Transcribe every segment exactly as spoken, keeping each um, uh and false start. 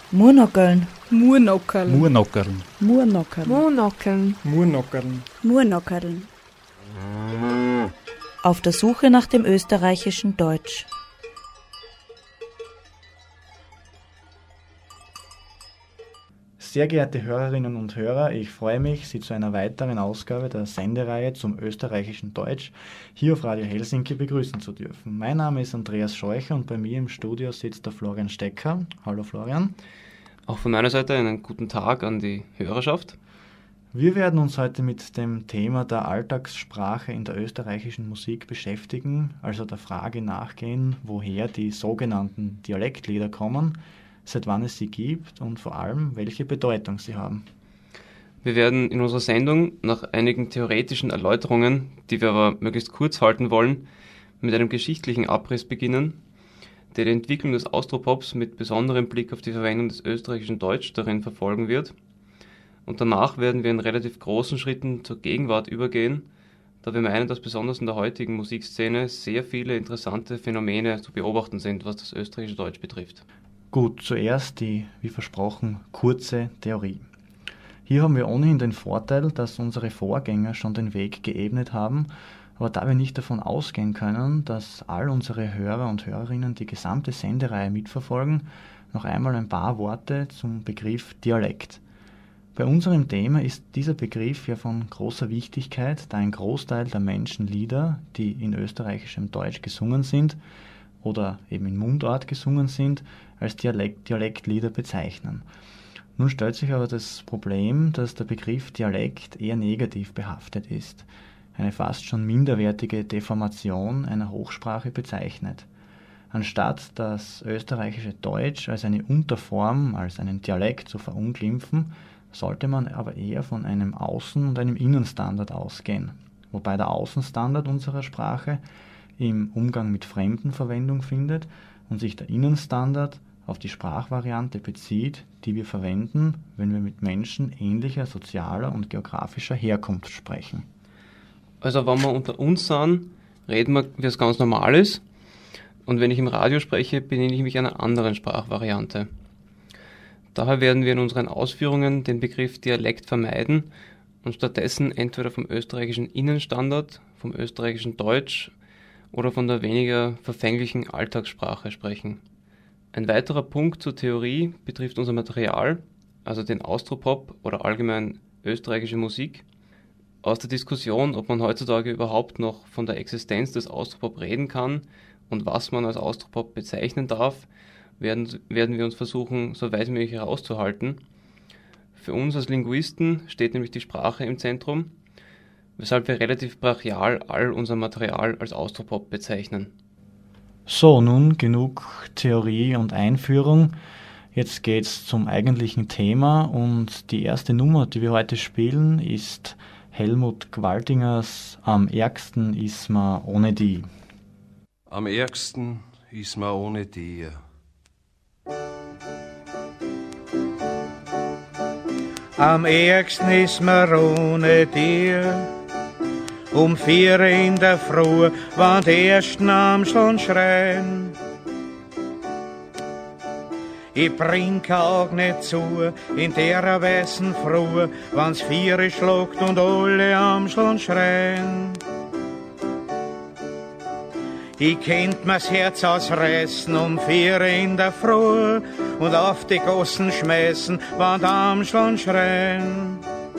Murnockeln. Murnockeln. Murnockeln. Murnockeln. Murnockeln. Murnockeln. Murnockeln. Auf der Suche nach dem österreichischen Deutsch. Sehr geehrte Hörerinnen und Hörer, ich freue mich, Sie zu einer weiteren Ausgabe der Sendereihe zum österreichischen Deutsch hier auf Radio Helsinki begrüßen zu dürfen. Mein Name ist Andreas Scheucher und bei mir im Studio sitzt der Florian Stecker. Hallo Florian. Auch von meiner Seite einen guten Tag an die Hörerschaft. Wir werden uns heute mit dem Thema der Alltagssprache in der österreichischen Musik beschäftigen, also der Frage nachgehen, woher die sogenannten Dialektlieder kommen, seit wann es sie gibt und vor allem, welche Bedeutung sie haben. Wir werden in unserer Sendung nach einigen theoretischen Erläuterungen, die wir aber möglichst kurz halten wollen, mit einem geschichtlichen Abriss beginnen, der die Entwicklung des Austropops mit besonderem Blick auf die Verwendung des österreichischen Deutsch darin verfolgen wird. Und danach werden wir in relativ großen Schritten zur Gegenwart übergehen, da wir meinen, dass besonders in der heutigen Musikszene sehr viele interessante Phänomene zu beobachten sind, was das österreichische Deutsch betrifft. Gut, zuerst die, wie versprochen, kurze Theorie. Hier haben wir ohnehin den Vorteil, dass unsere Vorgänger schon den Weg geebnet haben, aber da wir nicht davon ausgehen können, dass all unsere Hörer und Hörerinnen die gesamte Sendereihe mitverfolgen, noch einmal ein paar Worte zum Begriff Dialekt. Bei unserem Thema ist dieser Begriff ja von großer Wichtigkeit, da ein Großteil der Menschen Lieder, die in österreichischem Deutsch gesungen sind oder eben in Mundart gesungen sind, als Dialekt, Dialektlieder bezeichnen. Nun stellt sich aber das Problem, dass der Begriff Dialekt eher negativ behaftet ist, eine fast schon minderwertige Deformation einer Hochsprache bezeichnet. Anstatt das österreichische Deutsch als eine Unterform, als einen Dialekt zu verunglimpfen, sollte man aber eher von einem Außen- und einem Innenstandard ausgehen, wobei der Außenstandard unserer Sprache im Umgang mit Fremden Verwendung findet und sich der Innenstandard auf die Sprachvariante bezieht, die wir verwenden, wenn wir mit Menschen ähnlicher sozialer und geografischer Herkunft sprechen. Also wenn wir unter uns sind, reden wir, wie es ganz normal ist, und wenn ich im Radio spreche, benenne ich mich einer anderen Sprachvariante. Daher werden wir in unseren Ausführungen den Begriff Dialekt vermeiden und stattdessen entweder vom österreichischen Innenstandard, vom österreichischen Deutsch oder von der weniger verfänglichen Alltagssprache sprechen. Ein weiterer Punkt zur Theorie betrifft unser Material, also den Austropop oder allgemein österreichische Musik. Aus der Diskussion, ob man heutzutage überhaupt noch von der Existenz des Austropop reden kann und was man als Austropop bezeichnen darf, werden, werden wir uns versuchen, so weit wie möglich herauszuhalten. Für uns als Linguisten steht nämlich die Sprache im Zentrum, weshalb wir relativ brachial all unser Material als Austropop bezeichnen. So, nun genug Theorie und Einführung. Jetzt geht's zum eigentlichen Thema und die erste Nummer, die wir heute spielen, ist Helmut Gwaltingers Am ärgsten ist ma ohne die. Am ärgsten ist ma ohne die. Am ärgsten ist mir ohne dir. Um vier in der Früh, wann die ersten am schon schreien. Ich bring kein Auge nicht zu, in der weißen Früh, wann's vier schluckt und alle am schon schreien. Ich kennt mir's Herz ausreißen um vier in der Früh und auf die Gossen schmeißen, wann am schon schreien.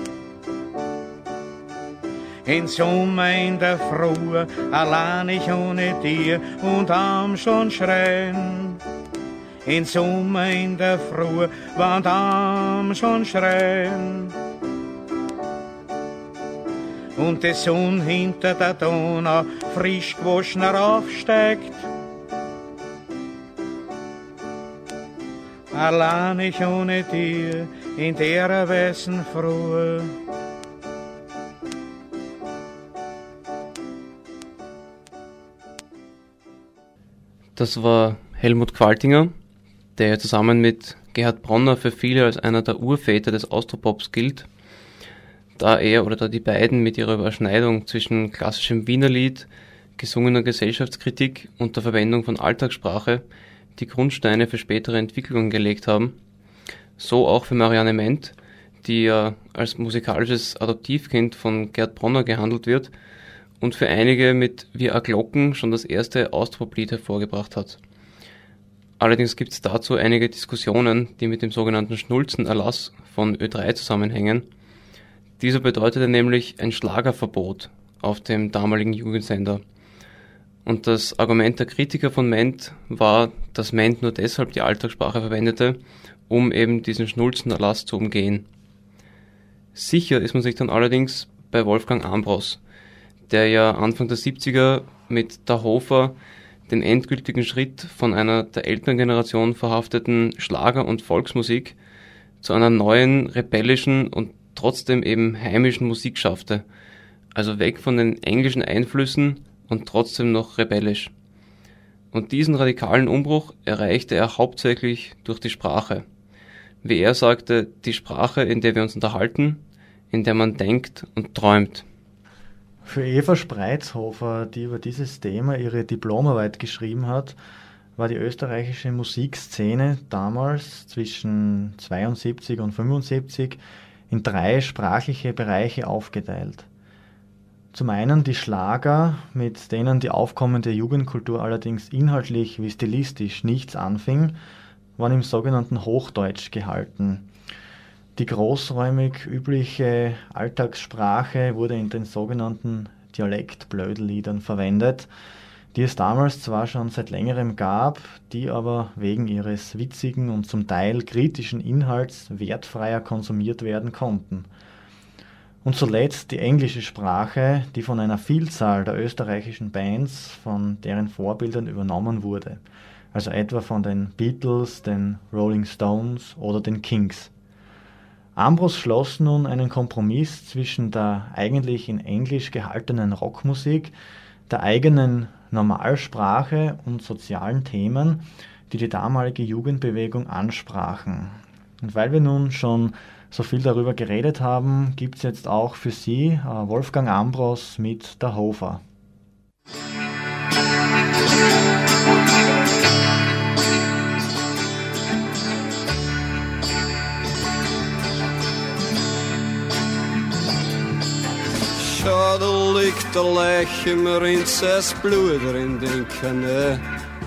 In Sommer in der Früh, allein ich ohne dir und am schon schreien. In Sommer in der Früh, wann am schon schreien. Und die Sonne hinter der Donau frisch gewaschen raufsteigt. Allein ich ohne dir in der weißen Früh. Das war Helmut Gwaltinger, der zusammen mit Gerhard Bronner für viele als einer der Urväter des Austropops gilt, da er oder da die beiden mit ihrer Überschneidung zwischen klassischem Wienerlied, gesungener Gesellschaftskritik und der Verwendung von Alltagssprache die Grundsteine für spätere Entwicklungen gelegt haben. So auch für Marianne Ment, die ja als musikalisches Adoptivkind von Gerd Bronner gehandelt wird und für einige mit Wir a Glocken schon das erste Austropop-Lied hervorgebracht hat. Allerdings gibt es dazu einige Diskussionen, die mit dem sogenannten Schnulzen-Erlass von Ö drei zusammenhängen. Dieser bedeutete nämlich ein Schlagerverbot auf dem damaligen Jugendsender. Und das Argument der Kritiker von Ment war, dass Ment nur deshalb die Alltagssprache verwendete, um eben diesen Schnulzen-Erlass zu umgehen. Sicher ist man sich dann allerdings bei Wolfgang Ambros, der ja Anfang der siebziger mit Der Hofer den endgültigen Schritt von einer der älteren Generation verhafteten Schlager- und Volksmusik zu einer neuen, rebellischen und trotzdem eben heimischen Musik schaffte. Also weg von den englischen Einflüssen und trotzdem noch rebellisch. Und diesen radikalen Umbruch erreichte er hauptsächlich durch die Sprache. Wie er sagte, die Sprache, in der wir uns unterhalten, in der man denkt und träumt. Für Eva Spreizhofer, die über dieses Thema ihre Diplomarbeit geschrieben hat, war die österreichische Musikszene damals zwischen zweiundsiebzig und fünfundsiebzig in drei sprachliche Bereiche aufgeteilt. Zum einen die Schlager, mit denen die aufkommende Jugendkultur allerdings inhaltlich wie stilistisch nichts anfing, waren im sogenannten Hochdeutsch gehalten. Die großräumig übliche Alltagssprache wurde in den sogenannten Dialektblödelliedern verwendet, die es damals zwar schon seit längerem gab, die aber wegen ihres witzigen und zum Teil kritischen Inhalts wertfreier konsumiert werden konnten. Und zuletzt die englische Sprache, die von einer Vielzahl der österreichischen Bands von deren Vorbildern übernommen wurde, also etwa von den Beatles, den Rolling Stones oder den Kings. Ambros schloss nun einen Kompromiss zwischen der eigentlich in Englisch gehaltenen Rockmusik, der eigenen Normalsprache und sozialen Themen, die die damalige Jugendbewegung ansprachen. Und weil wir nun schon so viel darüber geredet haben, gibt es jetzt auch für Sie äh, Wolfgang Ambros mit Der Hofer. Schau, da liegt der Leiche im Rinz, es Blut drin, den Kanä.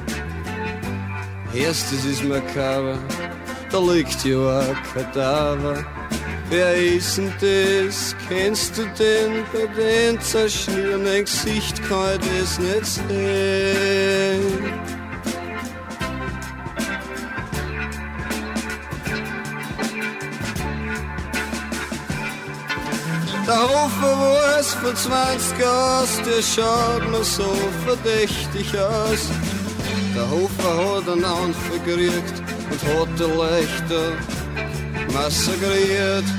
Erst, das ist makaber, da liegt ja ein Kadaver. Wer ist denn das? Kennst du den? Bei den zerschnierenden Gesicht kann ich das nicht sehen. Der Hofer war es vor zwanzig Jahren, der schaut mir so verdächtig aus. Der Hofer hat einen Anfang gekriegt und hat die Leichter massakriert.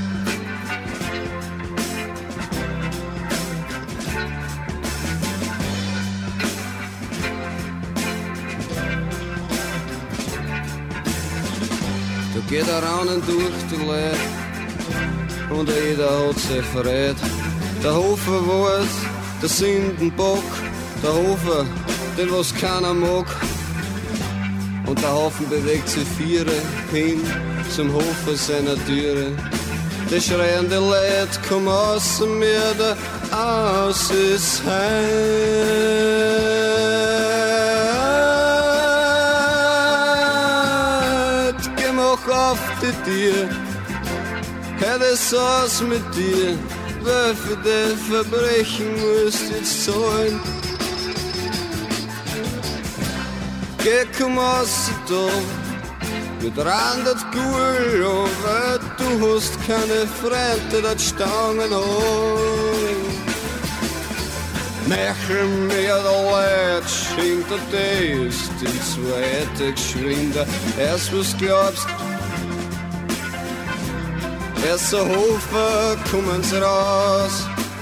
Da geht er raunen durch die Leute und jeder hat sich verrät. Der Hofer weiß, der Sündenbock, der Hofer, den was keiner mag. Und der Haufen bewegt sich viere hin zum Hofer seiner Türe. Die schreiende Leute kommen aus mir, der aus ist heut. Geh mach auf die Tür, hör das aus mit dir, wer für die Verbrechen musst jetzt zahlen. Geh, komm aus da, mit randet Gull, aber du hast keine Freunde, dat Stangen an. Mechel mir der Leid, schenkt er das, die zweite geschwinder. Erst was glaubst, erst der Hofer, kommen's raus.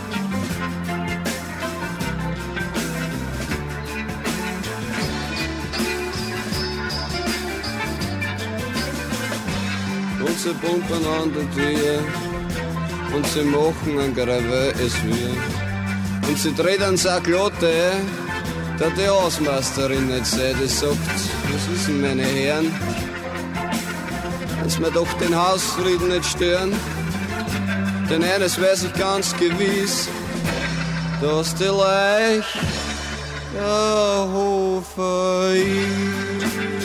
Und sie pumpen an der Tür und sie machen ein Greve, es wir. Und sie dreht an seine Glotte, da die Hausmeisterin nicht sei, die sagt, was ist denn meine Herren? dass wir doch den Hausfrieden nicht stören. Denn eines weiß ich ganz gewiss, dass die Leich der Hofer ist.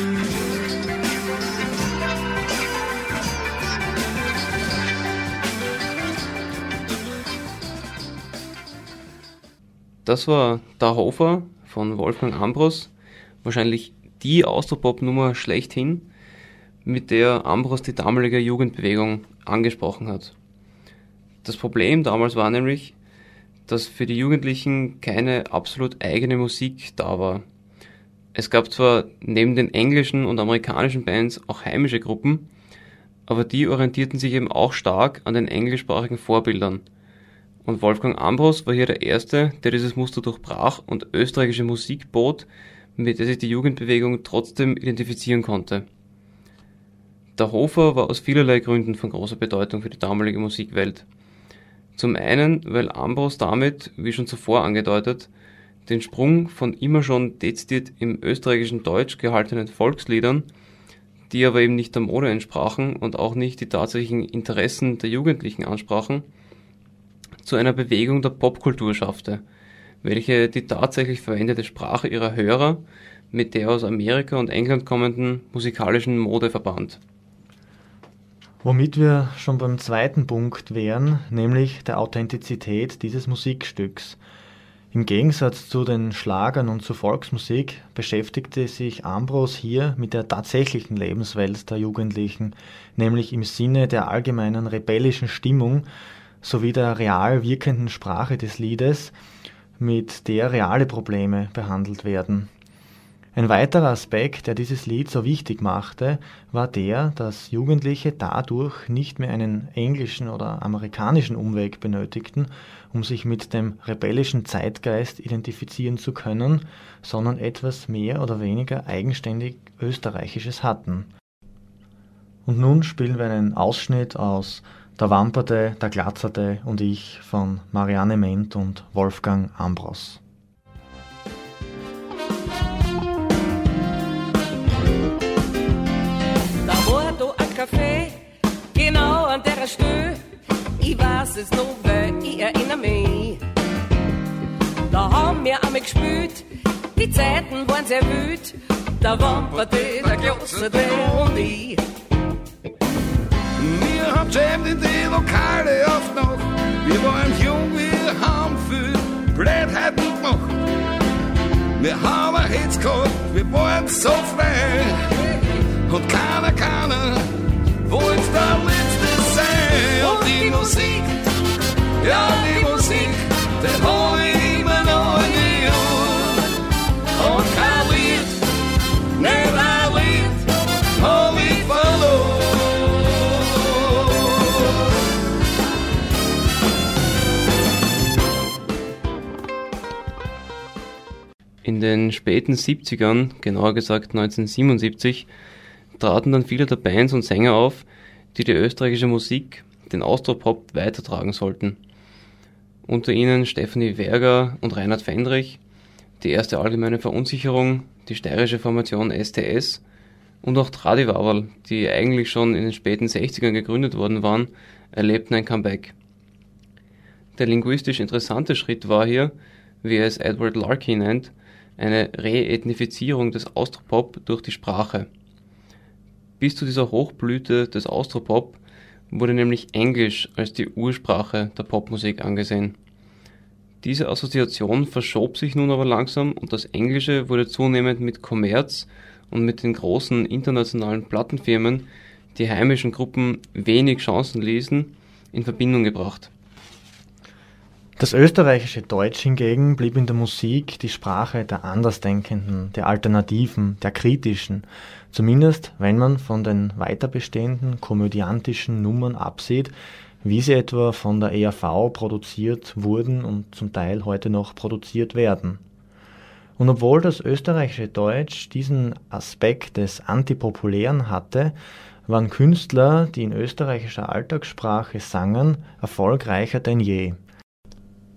Das war Der Hofer von Wolfgang Ambros, wahrscheinlich die Austropop-Nummer schlechthin, mit der Ambros die damalige Jugendbewegung angesprochen hat. Das Problem damals war nämlich, dass für die Jugendlichen keine absolut eigene Musik da war. Es gab zwar neben den englischen und amerikanischen Bands auch heimische Gruppen, aber die orientierten sich eben auch stark an den englischsprachigen Vorbildern. Und Wolfgang Ambros war hier der Erste, der dieses Muster durchbrach und österreichische Musik bot, mit der sich die Jugendbewegung trotzdem identifizieren konnte. Der Hofer war aus vielerlei Gründen von großer Bedeutung für die damalige Musikwelt. Zum einen, weil Ambros damit, wie schon zuvor angedeutet, den Sprung von immer schon dezidiert im österreichischen Deutsch gehaltenen Volksliedern, die aber eben nicht der Mode entsprachen und auch nicht die tatsächlichen Interessen der Jugendlichen ansprachen, zu einer Bewegung der Popkultur schaffte, welche die tatsächlich verwendete Sprache ihrer Hörer mit der aus Amerika und England kommenden musikalischen Mode verband. Womit wir schon beim zweiten Punkt wären, nämlich der Authentizität dieses Musikstücks. Im Gegensatz zu den Schlagern und zur Volksmusik beschäftigte sich Ambros hier mit der tatsächlichen Lebenswelt der Jugendlichen, nämlich im Sinne der allgemeinen rebellischen Stimmung sowie der real wirkenden Sprache des Liedes, mit der reale Probleme behandelt werden. Ein weiterer Aspekt, der dieses Lied so wichtig machte, war der, dass Jugendliche dadurch nicht mehr einen englischen oder amerikanischen Umweg benötigten, um sich mit dem rebellischen Zeitgeist identifizieren zu können, sondern etwas mehr oder weniger eigenständig Österreichisches hatten. Und nun spielen wir einen Ausschnitt aus Der Wamperte, der Glatzerte und ich von Marianne Ment und Wolfgang Ambros. Da war da ein Café, genau an der Stelle. Ich weiß es noch, weil ich erinnere mich. Da haben wir einmal gespielt, die Zeiten waren sehr wild. Der Wamperte, der Glatzerte und ich. Wir haben jammed in die Lokale oft noch. Wir waren jung, wir haben viel Blödheiten gemacht. Wir haben ein Hits gehabt, wir waren so frei. Und keiner, keiner wollte der Letzte sein. Und die Musik, ja die Musik, den hab ich immer noch in die Ohren. Und kein Lied, nicht ein Lied, hab ich verloren. In den späten siebzigern, genauer gesagt neunzehnhundertsiebenundsiebzig, traten dann viele der Bands und Sänger auf, die die österreichische Musik, den Austropop, weitertragen sollten. Unter ihnen Stefanie Werger und Reinhard Fendrich, die erste allgemeine Verunsicherung, die steirische Formation S T S und auch Tradivaval, die eigentlich schon in den späten sechzigern gegründet worden waren, erlebten ein Comeback. Der linguistisch interessante Schritt war hier, wie es Edward Larkey nennt, eine Reethnifizierung des Austropop durch die Sprache. Bis zu dieser Hochblüte des Austropop wurde nämlich Englisch als die Ursprache der Popmusik angesehen. Diese Assoziation verschob sich nun aber langsam und das Englische wurde zunehmend mit Kommerz und mit den großen internationalen Plattenfirmen, die heimischen Gruppen wenig Chancen ließen, in Verbindung gebracht. Das österreichische Deutsch hingegen blieb in der Musik die Sprache der Andersdenkenden, der Alternativen, der Kritischen, zumindest wenn man von den weiterbestehenden komödiantischen Nummern absieht, wie sie etwa von der E R V produziert wurden und zum Teil heute noch produziert werden. Und obwohl das österreichische Deutsch diesen Aspekt des Antipopulären hatte, waren Künstler, die in österreichischer Alltagssprache sangen, erfolgreicher denn je.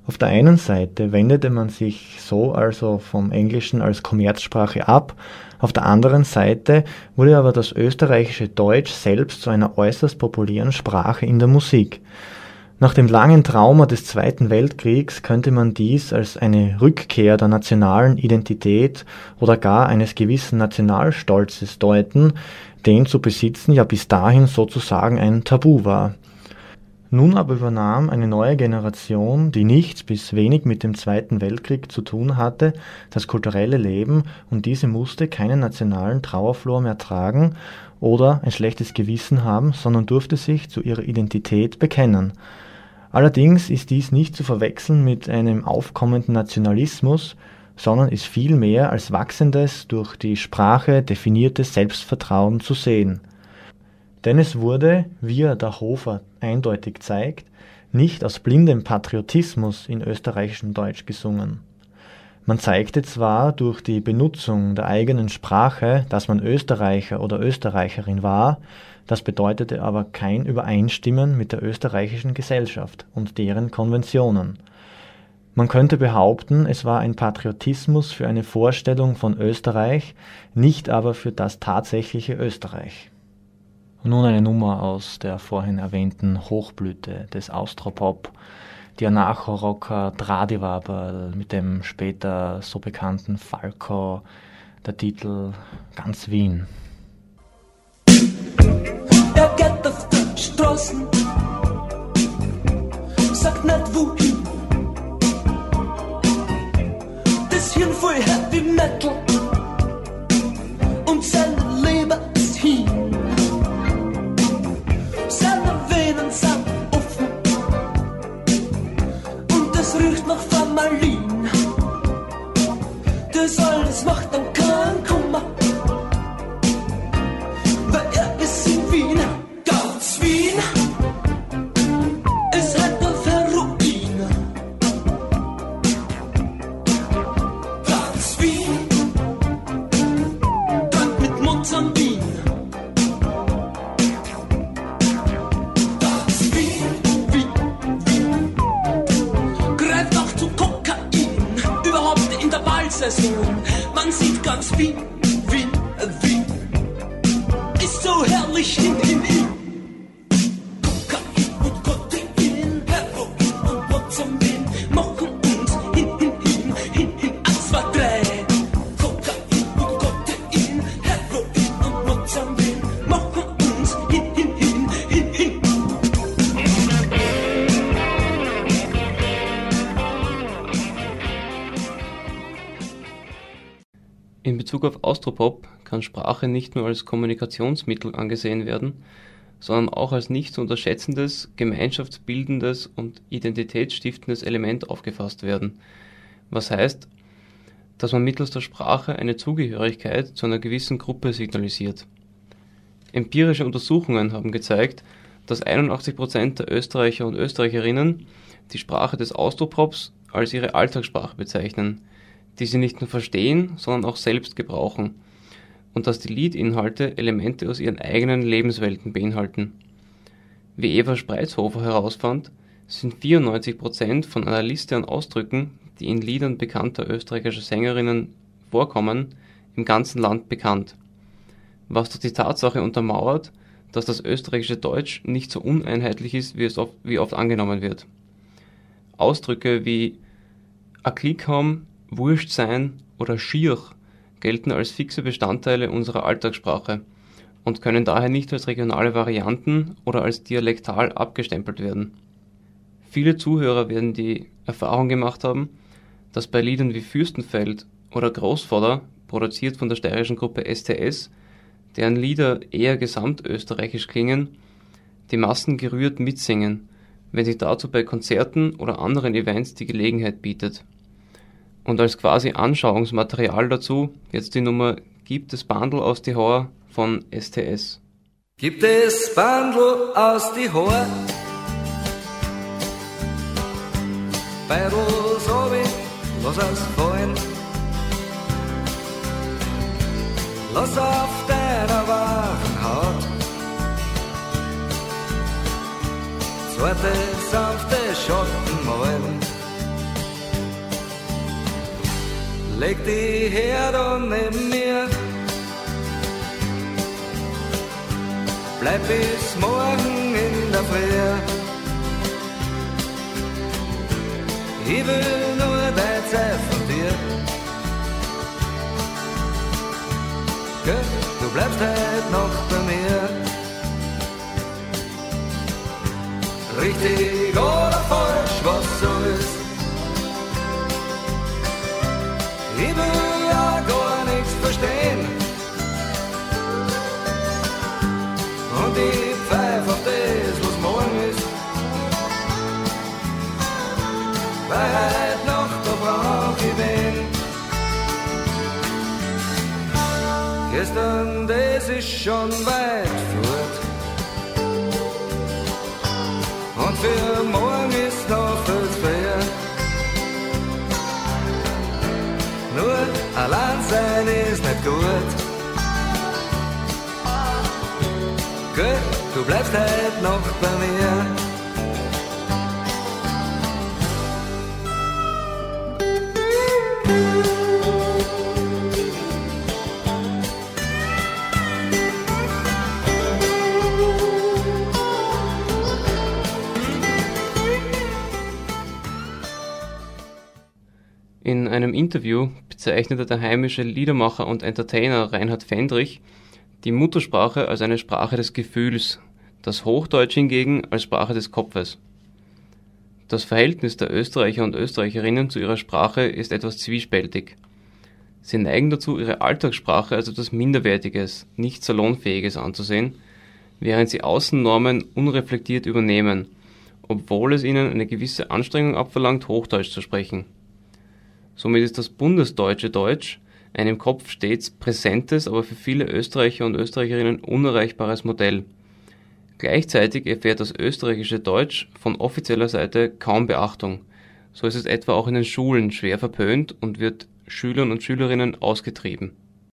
Auf der einen Seite wendete man sich so also vom Englischen als Kommerzsprache ab, auf der anderen Seite wurde aber das österreichische Deutsch selbst zu einer äußerst populären Sprache in der Musik. Nach dem langen Trauma des Zweiten Weltkriegs könnte man dies als eine Rückkehr der nationalen Identität oder gar eines gewissen Nationalstolzes deuten, den zu besitzen ja bis dahin sozusagen ein Tabu war. Nun aber übernahm eine neue Generation, die nichts bis wenig mit dem Zweiten Weltkrieg zu tun hatte, das kulturelle Leben, und diese musste keinen nationalen Trauerflor mehr tragen oder ein schlechtes Gewissen haben, sondern durfte sich zu ihrer Identität bekennen. Allerdings ist dies nicht zu verwechseln mit einem aufkommenden Nationalismus, sondern ist vielmehr als wachsendes, durch die Sprache definiertes Selbstvertrauen zu sehen. Denn es wurde, wie der Hofer eindeutig zeigt, nicht aus blindem Patriotismus in österreichischem Deutsch gesungen. Man zeigte zwar durch die Benutzung der eigenen Sprache, dass man Österreicher oder Österreicherin war, das bedeutete aber kein Übereinstimmen mit der österreichischen Gesellschaft und deren Konventionen. Man könnte behaupten, es war ein Patriotismus für eine Vorstellung von Österreich, nicht aber für das tatsächliche Österreich. Und nun eine Nummer aus der vorhin erwähnten Hochblüte des Austropop, die Anarcho-Rocker Tradivaberl mit dem später so bekannten Falco, der Titel Ganz Wien. Er geht auf die Straßen, sagt nicht wohin. Das Hirn voll Heavy Metal und sein Leben ist hin. Seine Venen sind offen und es riecht nach Formalin. Das alles macht dann keinen Kummer, weil er ist in Wien. Ganz Wien ist halt nur Heroin. Ganz Wien, dort mit Mund am Wien. Ganz Wien, Wien, Wien, greift auch zu Kokain, überhaupt in der Wahlsaison. Man sieht ganz Wien, Wien, Wien, ist so herrlich hin, hin, hin. Kokain und Kokain, Heroin und Mozamin machen uns hin, hin, hin, hin, hin, eins, zwei, drei. Kokain und Kokain, Heroin und Mozamin machen uns hin, hin, hin, hin, hin. In Bezug auf Austropop kann Sprache nicht nur als Kommunikationsmittel angesehen werden, sondern auch als nicht zu unterschätzendes, gemeinschaftsbildendes und identitätsstiftendes Element aufgefasst werden. Was heißt, dass man mittels der Sprache eine Zugehörigkeit zu einer gewissen Gruppe signalisiert. Empirische Untersuchungen haben gezeigt, dass einundachtzig Prozent der Österreicher und Österreicherinnen die Sprache des Austropops als ihre Alltagssprache bezeichnen, die sie nicht nur verstehen, sondern auch selbst gebrauchen, und dass die Liedinhalte Elemente aus ihren eigenen Lebenswelten beinhalten. Wie Eva Spreizhofer herausfand, sind vierundneunzig Prozent von einer Liste an Ausdrücken, die in Liedern bekannter österreichischer Sängerinnen vorkommen, im ganzen Land bekannt, was durch die Tatsache untermauert, dass das österreichische Deutsch nicht so uneinheitlich ist, wie es oft, wie oft angenommen wird. Ausdrücke wie a Klick haben, Wurscht sein oder schier gelten als fixe Bestandteile unserer Alltagssprache und können daher nicht als regionale Varianten oder als dialektal abgestempelt werden. Viele Zuhörer werden die Erfahrung gemacht haben, dass bei Liedern wie Fürstenfeld oder Großvater, produziert von der steirischen Gruppe S T S, deren Lieder eher gesamtösterreichisch klingen, die Massen gerührt mitsingen, wenn sich dazu bei Konzerten oder anderen Events die Gelegenheit bietet. Und als quasi Anschauungsmaterial dazu jetzt die Nummer Gibt es Bandl aus die Haar von S T S. Gibt es Bandl aus die Haar? Beidl so wie, lass es fallen. Lass auf deiner wachen Haut zweite sanfte Schatten malen. leg die her da neben mir. Bleib bis morgen in der Früh. Ich will nur dein Zeit von dir. Gell, du bleibst heute noch bei mir. Richtig oder falsch, was so ist. Ich will ja gar nichts verstehen. Und ich pfeif auf das, was morgen ist. Weil heute Nacht, da brauch ich wen. Gestern, das ist schon weit fort. Und für morgen ist noch viel früher. Nur allein sein ist nicht gut. Gut, du bleibst heute noch bei mir. In einem Interview bezeichnete der heimische Liedermacher und Entertainer Reinhard Fendrich die Muttersprache als eine Sprache des Gefühls, das Hochdeutsch hingegen als Sprache des Kopfes. Das Verhältnis der Österreicher und Österreicherinnen zu ihrer Sprache ist etwas zwiespältig. Sie neigen dazu, ihre Alltagssprache als etwas Minderwertiges, nicht salonfähiges anzusehen, während sie Außennormen unreflektiert übernehmen, obwohl es ihnen eine gewisse Anstrengung abverlangt, Hochdeutsch zu sprechen. Somit ist das bundesdeutsche Deutsch ein im Kopf stets präsentes, aber für viele Österreicher und Österreicherinnen unerreichbares Modell. Gleichzeitig erfährt das österreichische Deutsch von offizieller Seite kaum Beachtung. So ist es etwa auch in den Schulen schwer verpönt und wird Schülern und Schülerinnen ausgetrieben.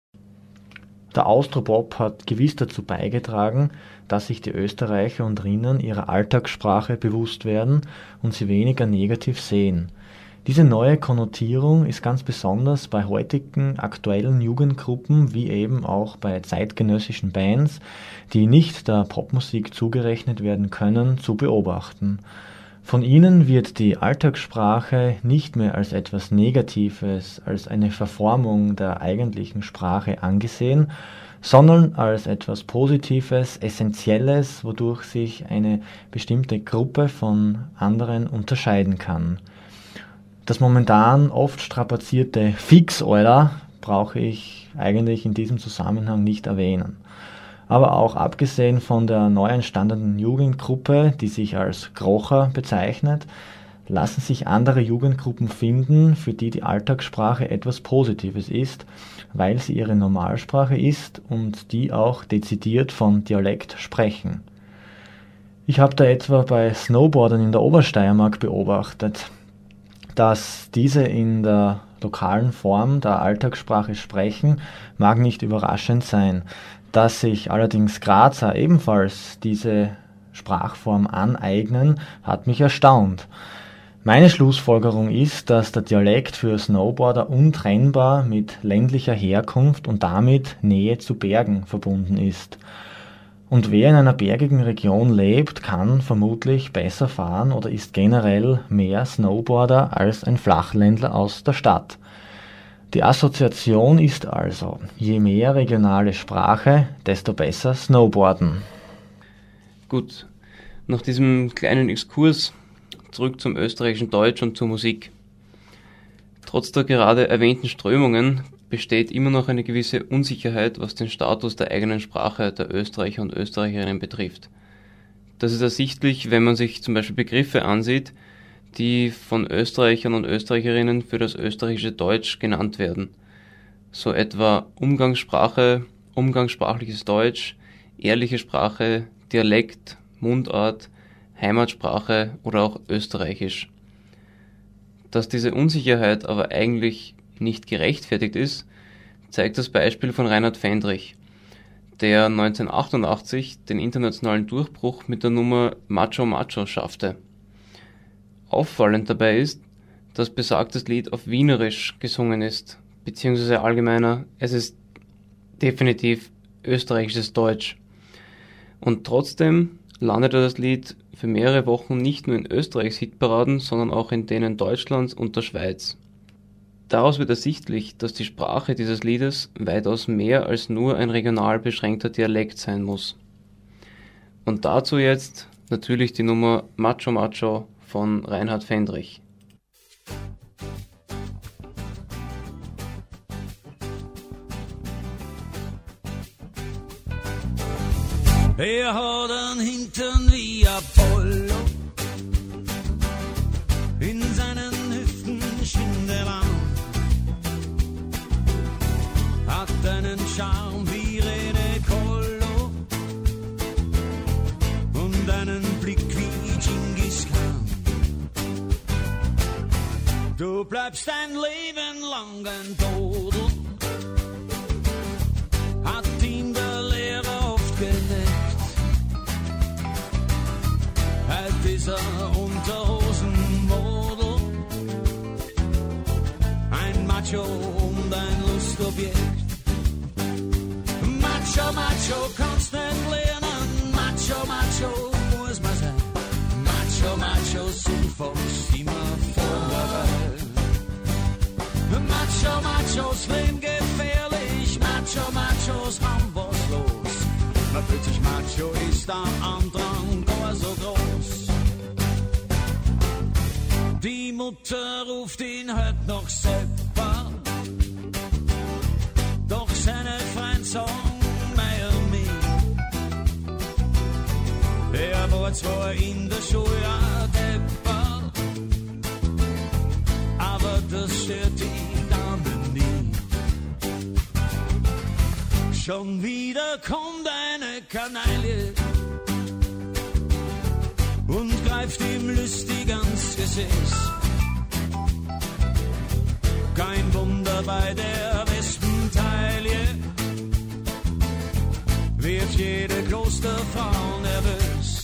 Der Austropop hat gewiss dazu beigetragen, dass sich die Österreicher und Rinnen ihrer Alltagssprache bewusst werden und sie weniger negativ sehen. Diese neue Konnotierung ist ganz besonders bei heutigen aktuellen Jugendgruppen wie eben auch bei zeitgenössischen Bands, die nicht der Popmusik zugerechnet werden können, zu beobachten. Von ihnen wird die Alltagssprache nicht mehr als etwas Negatives, als eine Verformung der eigentlichen Sprache angesehen, sondern als etwas Positives, Essentielles, wodurch sich eine bestimmte Gruppe von anderen unterscheiden kann. Das momentan oft strapazierte Fix-Euler brauche ich eigentlich in diesem Zusammenhang nicht erwähnen. Aber auch abgesehen von der neu entstandenen Jugendgruppe, die sich als Krocher bezeichnet, lassen sich andere Jugendgruppen finden, für die die Alltagssprache etwas Positives ist, weil sie ihre Normalsprache ist und die auch dezidiert von Dialekt sprechen. Ich habe da etwa bei Snowboardern in der Obersteiermark beobachtet, dass diese in der lokalen Form der Alltagssprache sprechen, mag nicht überraschend sein. Dass sich allerdings Grazer ebenfalls diese Sprachform aneignen, hat mich erstaunt. Meine Schlussfolgerung ist, dass der Dialekt für Snowboarder untrennbar mit ländlicher Herkunft und damit Nähe zu Bergen verbunden ist. Und wer in einer bergigen Region lebt, kann vermutlich besser fahren oder ist generell mehr Snowboarder als ein Flachländler aus der Stadt. Die Assoziation ist also, je mehr regionale Sprache, desto besser Snowboarden. Gut, nach diesem kleinen Exkurs zurück zum österreichischen Deutsch und zur Musik. Trotz der gerade erwähnten Strömungen besteht immer noch eine gewisse Unsicherheit, was den Status der eigenen Sprache der Österreicher und Österreicherinnen betrifft. Das ist ersichtlich, wenn man sich zum Beispiel Begriffe ansieht, die von Österreichern und Österreicherinnen für das österreichische Deutsch genannt werden. So etwa Umgangssprache, umgangssprachliches Deutsch, ehrliche Sprache, Dialekt, Mundart, Heimatsprache oder auch Österreichisch. Dass diese Unsicherheit aber eigentlich nicht gerechtfertigt ist, zeigt das Beispiel von Reinhard Fendrich, der neunzehnhundertachtundachtzig den internationalen Durchbruch mit der Nummer Macho Macho schaffte. Auffallend dabei ist, dass besagtes Lied auf Wienerisch gesungen ist, beziehungsweise allgemeiner, es ist definitiv österreichisches Deutsch. Und trotzdem landete das Lied für mehrere Wochen nicht nur in Österreichs Hitparaden, sondern auch in denen Deutschlands und der Schweiz. Daraus wird ersichtlich, dass die Sprache dieses Liedes weitaus mehr als nur ein regional beschränkter Dialekt sein muss. Und dazu jetzt natürlich die Nummer Macho Macho von Reinhard Fendrich. Er hat einen Hintern wie Apollo, in seinen Hüften Schindelang, hat einen Charme wie Rene Collo und einen Blick wie Genghis Khan. Du bleibst dein Leben lang ein Dodel, hat ihm der Lehrer oft genannt. Dieser Unterhosenmodel, ein Macho und ein Lustobjekt. Macho, Macho, kannst nicht lernen, Macho, Macho, muss man sein. Macho, Macho, sind fast immer vorbei. Macho, Machos leben gefährlich, Macho, Machos haben was los. Man fühlt sich Macho, ist am Andrang gar so groß. Die Mutter ruft ihn heute noch Seppa, doch seine Freund sagen mehr mich. Er war zwar in der Schule ein Depper, aber das stört die Dame nie. Schon wieder kommt eine Kanaille und greift ihm lustig ans Gesäß. Kein Wunder bei der Wespentaille, wird jede Klosterfrau nervös.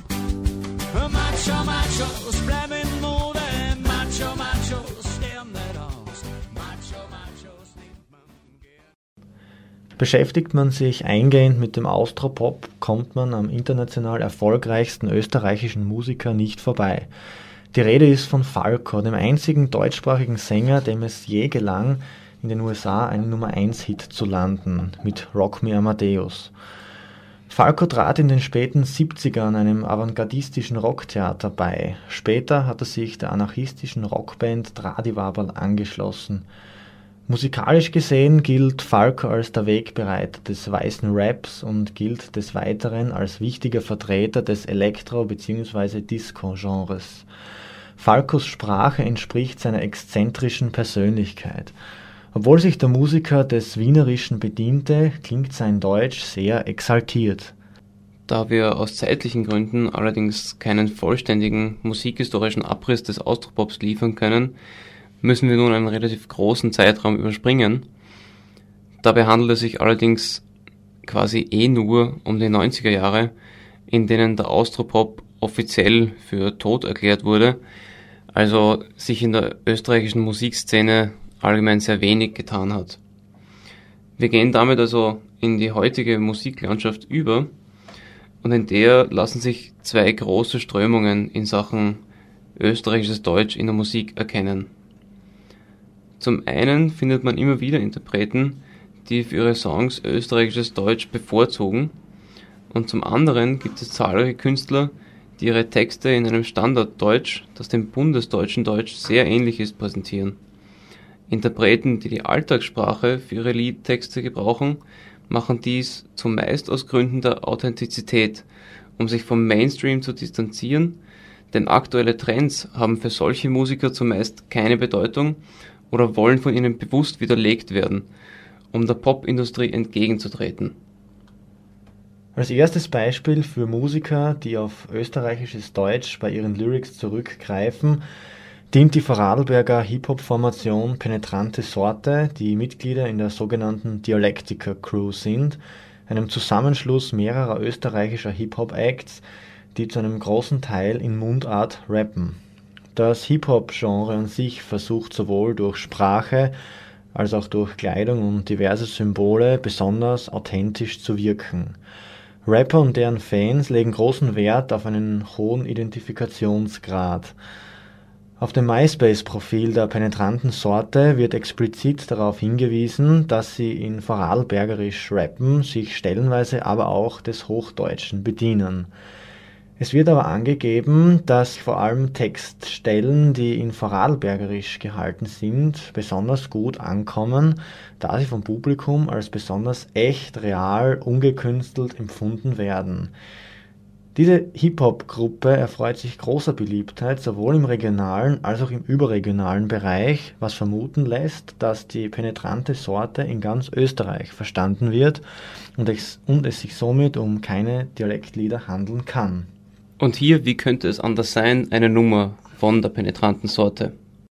Macho, Machos bleiben in Mode, Macho, Machos sterben nicht aus. Macho, Machos nimmt man gern. Beschäftigt man sich eingehend mit dem Austropop, kommt man am international erfolgreichsten österreichischen Musiker nicht vorbei. Die Rede ist von Falco, dem einzigen deutschsprachigen Sänger, dem es je gelang, in den U S A einen Nummer eins Hit zu landen, mit Rock Me Amadeus. Falco trat in den späten siebzigern einem avantgardistischen Rocktheater bei. Später hat er sich der anarchistischen Rockband Tradivaberl angeschlossen. Musikalisch gesehen gilt Falco als der Wegbereiter des weißen Raps und gilt des Weiteren als wichtiger Vertreter des Elektro- bzw. Disco-Genres. Falcos Sprache entspricht seiner exzentrischen Persönlichkeit. Obwohl sich der Musiker des Wienerischen bediente, klingt sein Deutsch sehr exaltiert. Da wir aus zeitlichen Gründen allerdings keinen vollständigen musikhistorischen Abriss des Austropops liefern können, müssen wir nun einen relativ großen Zeitraum überspringen. Dabei handelt es sich allerdings quasi eh nur um die neunziger Jahre, in denen der Austropop offiziell für tot erklärt wurde, also sich in der österreichischen Musikszene allgemein sehr wenig getan hat. Wir gehen damit also in die heutige Musiklandschaft über und in der lassen sich zwei große Strömungen in Sachen österreichisches Deutsch in der Musik erkennen. Zum einen findet man immer wieder Interpreten, die für ihre Songs österreichisches Deutsch bevorzugen, und zum anderen gibt es zahlreiche Künstler, die ihre Texte in einem Standarddeutsch, das dem bundesdeutschen Deutsch sehr ähnlich ist, präsentieren. Interpreten, die die Alltagssprache für ihre Liedtexte gebrauchen, machen dies zumeist aus Gründen der Authentizität, um sich vom Mainstream zu distanzieren, denn aktuelle Trends haben für solche Musiker zumeist keine Bedeutung oder wollen von ihnen bewusst widerlegt werden, um der Popindustrie entgegenzutreten. Als erstes Beispiel für Musiker, die auf österreichisches Deutsch bei ihren Lyrics zurückgreifen, dient die Vorarlberger Hip-Hop-Formation Penetrante Sorte, die Mitglieder in der sogenannten Dialectica Crew sind, einem Zusammenschluss mehrerer österreichischer Hip-Hop-Acts, die zu einem großen Teil in Mundart rappen. Das Hip-Hop-Genre an sich versucht sowohl durch Sprache als auch durch Kleidung und diverse Symbole besonders authentisch zu wirken. Rapper und deren Fans legen großen Wert auf einen hohen Identifikationsgrad. Auf dem MySpace-Profil der penetranten Sorte wird explizit darauf hingewiesen, dass sie in Vorarlbergerisch rappen, sich stellenweise aber auch des Hochdeutschen bedienen. Es wird aber angegeben, dass vor allem Textstellen, die in Vorarlbergerisch gehalten sind, besonders gut ankommen, da sie vom Publikum als besonders echt, real, ungekünstelt empfunden werden. Diese Hip-Hop-Gruppe erfreut sich großer Beliebtheit sowohl im regionalen als auch im überregionalen Bereich, was vermuten lässt, dass die penetrante Sorte in ganz Österreich verstanden wird und es, und es sich somit um keine Dialektlieder handeln kann. Und hier, wie könnte es anders sein, eine Nummer von der penetranten Sorte.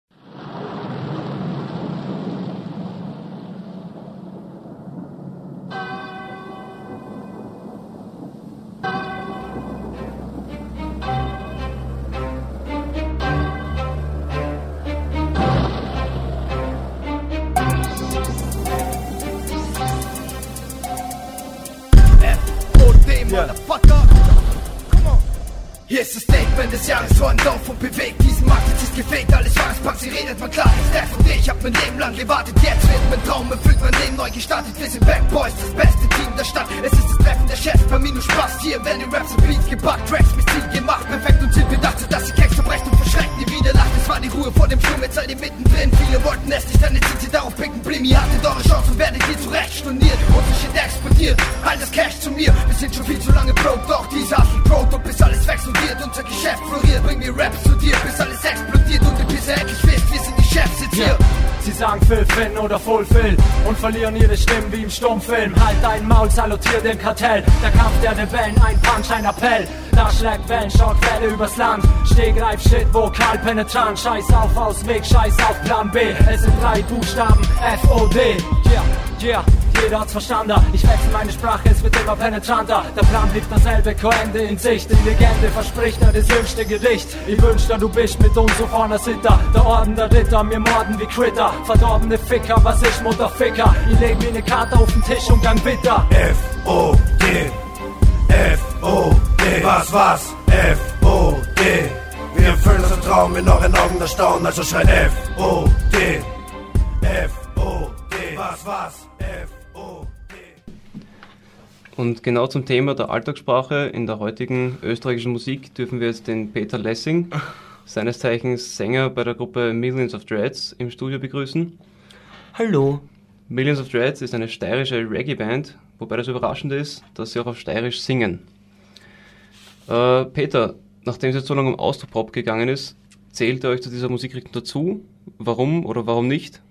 Hier ist das Statement des Jahres von Dorf und bewegt. Diesen Markt jetzt ist gefaked, alles war es Punk, sie redet man klar. Steph und ich hab mein Leben lang gewartet, jetzt wird mein Traum erfüllt, mein Leben neu gestartet. Wir sind Back Boys, das beste Team der Stadt. Es ist das Treffen der Chefs, bei mir nur Spaß. Hier werden Raps und Beats gepackt, Tracks mit Ziel gemacht. Perfekt und sind bedacht, sodass die Keks verbrechen und verschreckt nie wieder lacht. Es war die Ruhe vor dem Sturm, jetzt seid ihr mittendrin. Viele wollten es nicht, dann jetzt sind sie darauf picken. Blim, ihr hattet eure Chance und werdet hier zurecht storniert. Unser Shit explodiert, all das Cash zu mir. Wir sind schon viel zu lange broke, doch dieser Hustle broke. Und bis alles explodiert, unser Geschäft floriert, bring mir Raps zu dir, bis alles explodiert und die Pisse endlich wisst, wir sind die Chefs jetzt hier. Yeah. Sie sagen Phil Finn oder Full Phil und verlieren ihre Stimmen wie im Stummfilm. Halt dein Maul, salutier dem Kartell. Der Kampf der Rebellen, ein Punch, ein Appell. Da schlägt Wellen, schaut Welle übers Land. Stehgreif, Shit, Vokal, penetrant. Scheiß auf Ausweg, scheiß auf Plan B. Es sind drei Buchstaben, F O D. Yeah, yeah. Jeder hat's verstanden, ich wechsle meine Sprache, es wird immer penetranter. Der Plan blieb derselbe, Koende in Sicht. Die Legende verspricht er das jüngste Gedicht. Ich wünschte, du bist mit uns so vorne Sitter. Der Orden der Ritter, mir morden wie Critter. Verdorbene Ficker, was ich Mutterficker. Ich leg mir ne Karte auf den Tisch und gang bitter. F O D F O D Was, was? F O D Wir erfüllen unseren Traum in euren Augen der Staunen, also schreit F O D F O D Was, was? F Und genau zum Thema der Alltagssprache in der heutigen österreichischen Musik dürfen wir jetzt den Peter Lessing, seines Zeichens Sänger bei der Gruppe Millions of Dreads, im Studio begrüßen. Hallo. Millions of Dreads ist eine steirische Reggae-Band, wobei das Überraschende ist, dass sie auch auf steirisch singen. Äh, Peter, nachdem es jetzt so lange um Austropop gegangen ist, zählt ihr euch zu dieser Musikrichtung dazu? Warum oder warum nicht?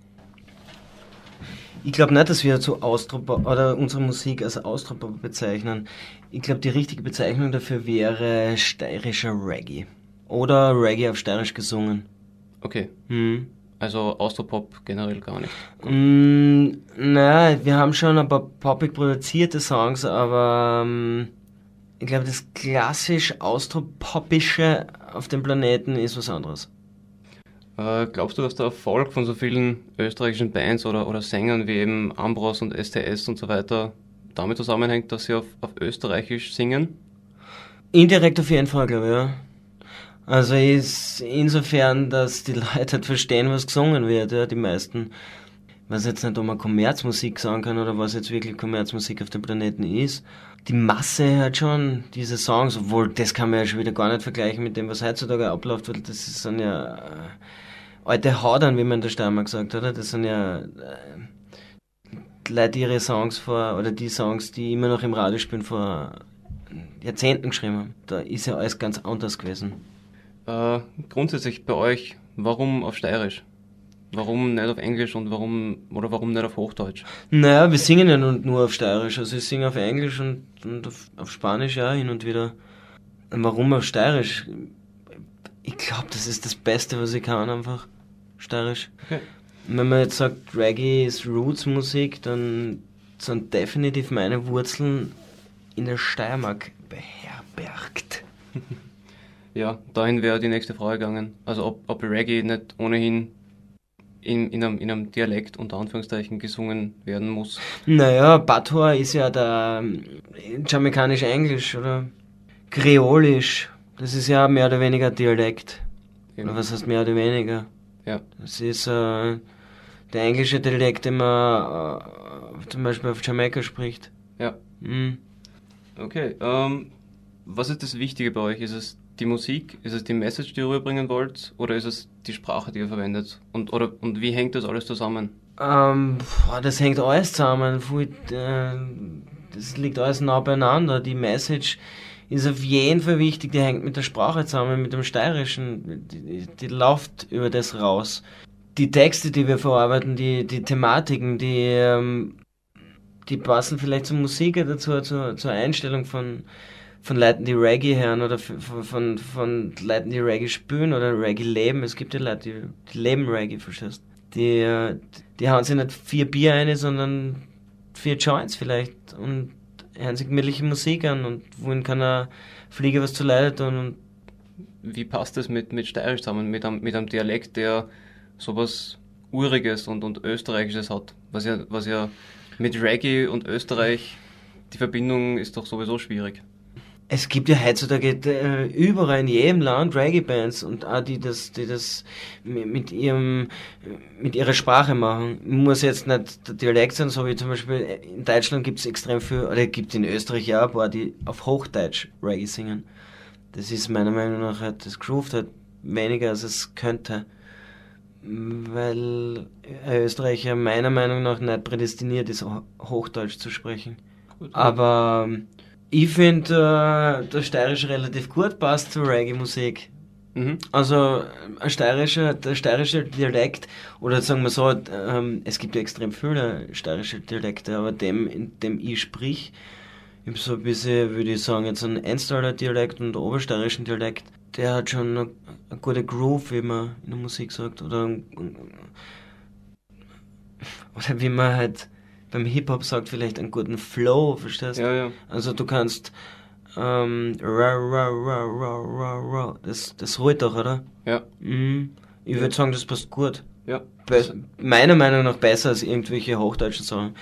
Ich glaube nicht, dass wir zu Austropop oder unsere Musik als Austropop bezeichnen. Ich glaube, die richtige Bezeichnung dafür wäre steirischer Reggae. Oder Reggae auf steirisch gesungen. Okay. Hm. Also Austropop generell gar nicht. Mm, naja, wir haben schon ein paar poppig produzierte Songs, aber ähm, ich glaube, das klassisch Austropopische auf dem Planeten ist was anderes. Äh, glaubst du, dass der Erfolg von so vielen österreichischen Bands oder, oder Sängern wie eben Ambros und S T S und so weiter damit zusammenhängt, dass sie auf, auf Österreichisch singen? Indirekt auf jeden Fall, glaube ich, ja. Also ist insofern, dass die Leute halt verstehen, was gesungen wird, ja, die meisten. Ich weiß jetzt nicht, ob man Kommerzmusik sagen kann oder was jetzt wirklich Kommerzmusik auf dem Planeten ist. Die Masse hört schon diese Songs, obwohl das kann man ja schon wieder gar nicht vergleichen mit dem, was heutzutage abläuft, weil das sind ja äh, alte Haudern, wie man in der Steiermark sagt, oder? Das sind ja äh, Leute, die ihre Songs vor, oder die Songs, die immer noch im Radio spielen, vor Jahrzehnten geschrieben haben. Da ist ja alles ganz anders gewesen. Äh, grundsätzlich bei euch, warum auf Steirisch? Warum nicht auf Englisch und warum oder warum nicht auf Hochdeutsch? Naja, wir singen ja nur auf Steirisch. Also ich singe auf Englisch und, und auf, auf Spanisch ja hin und wieder. Und warum auf Steirisch? Ich glaube, das ist das Beste, was ich kann, einfach. Steirisch. Okay. Wenn man jetzt sagt, Reggae ist Roots-Musik, dann sind definitiv meine Wurzeln in der Steiermark beherbergt. Ja, dahin wäre die nächste Frage gegangen. Also ob, ob Reggae nicht ohnehin in, in, einem, in einem Dialekt unter Anführungszeichen gesungen werden muss? Naja, Patois ist ja der äh, jamaikanisch-englisch oder kreolisch. Das ist ja mehr oder weniger Dialekt. Eben. Oder was heißt mehr oder weniger? Ja. Das ist äh, der englische Dialekt, den man äh, zum Beispiel auf Jamaika spricht. Ja. Mhm. Okay, ähm, was ist das Wichtige bei euch? Ist es die Musik? Ist es die Message, die ihr rüberbringen wollt? Oder ist es die Sprache, die ihr verwendet? Und, oder, und wie hängt das alles zusammen? Ähm, boah, das hängt alles zusammen. Das liegt alles nah beieinander. Die Message ist auf jeden Fall wichtig, die hängt mit der Sprache zusammen, mit dem Steirischen. Die, die läuft über das raus. Die Texte, die wir verarbeiten, die, die Thematiken, die, ähm, die passen vielleicht zur Musik dazu, zur, zur Einstellung von, von Leuten, die Reggae hören oder von, von, von Leuten, die Reggae spüren oder Reggae leben. Es gibt ja Leute, die, die leben Reggae, verstehst du? Die, die hauen sich nicht vier Bier rein, sondern vier Joints vielleicht und hören sich gemütliche Musik an und wollen keiner Flieger was zu leiden tun. Und wie passt das mit, mit Steirisch zusammen, mit einem, mit einem Dialekt, der sowas Uriges und, und Österreichisches hat, was ja, was ja mit Reggae und Österreich, die Verbindung ist doch sowieso schwierig. Es gibt ja heutzutage äh, überall in jedem Land Reggae-Bands und auch die das, die das mit ihrem, mit ihrer Sprache machen. Muss jetzt nicht der Dialekt sein, so wie zum Beispiel in Deutschland gibt es extrem viel, oder gibt in Österreich ja ein paar, die auf Hochdeutsch Reggae singen. Das ist meiner Meinung nach halt, das groovt halt weniger als es könnte. Weil ein Österreicher meiner Meinung nach nicht prädestiniert ist, Hochdeutsch zu sprechen. Gut, aber ich finde, äh, der Steirische relativ gut passt zur Reggae-Musik. Mhm. Also ein steirischer, der steirische Dialekt, oder sagen wir so, ähm, es gibt ja extrem viele steirische Dialekte, aber dem, in dem ich sprich, ich habe so ein bisschen, würde ich sagen, jetzt einen Ennstaler Dialekt und einen obersteirischen Dialekt, der hat schon eine, eine gute Groove, wie man in der Musik sagt, oder, oder wie man halt beim Hip-Hop sagt, vielleicht einen guten Flow, verstehst du? Ja, ja. Also du kannst ähm, ra, ra, ra, ra, ra, ra, das, das ruht doch, oder? Ja. Mhm. Ich ja. würde sagen, das passt gut. Ja. Be- meiner Meinung nach besser als irgendwelche hochdeutschen Sachen.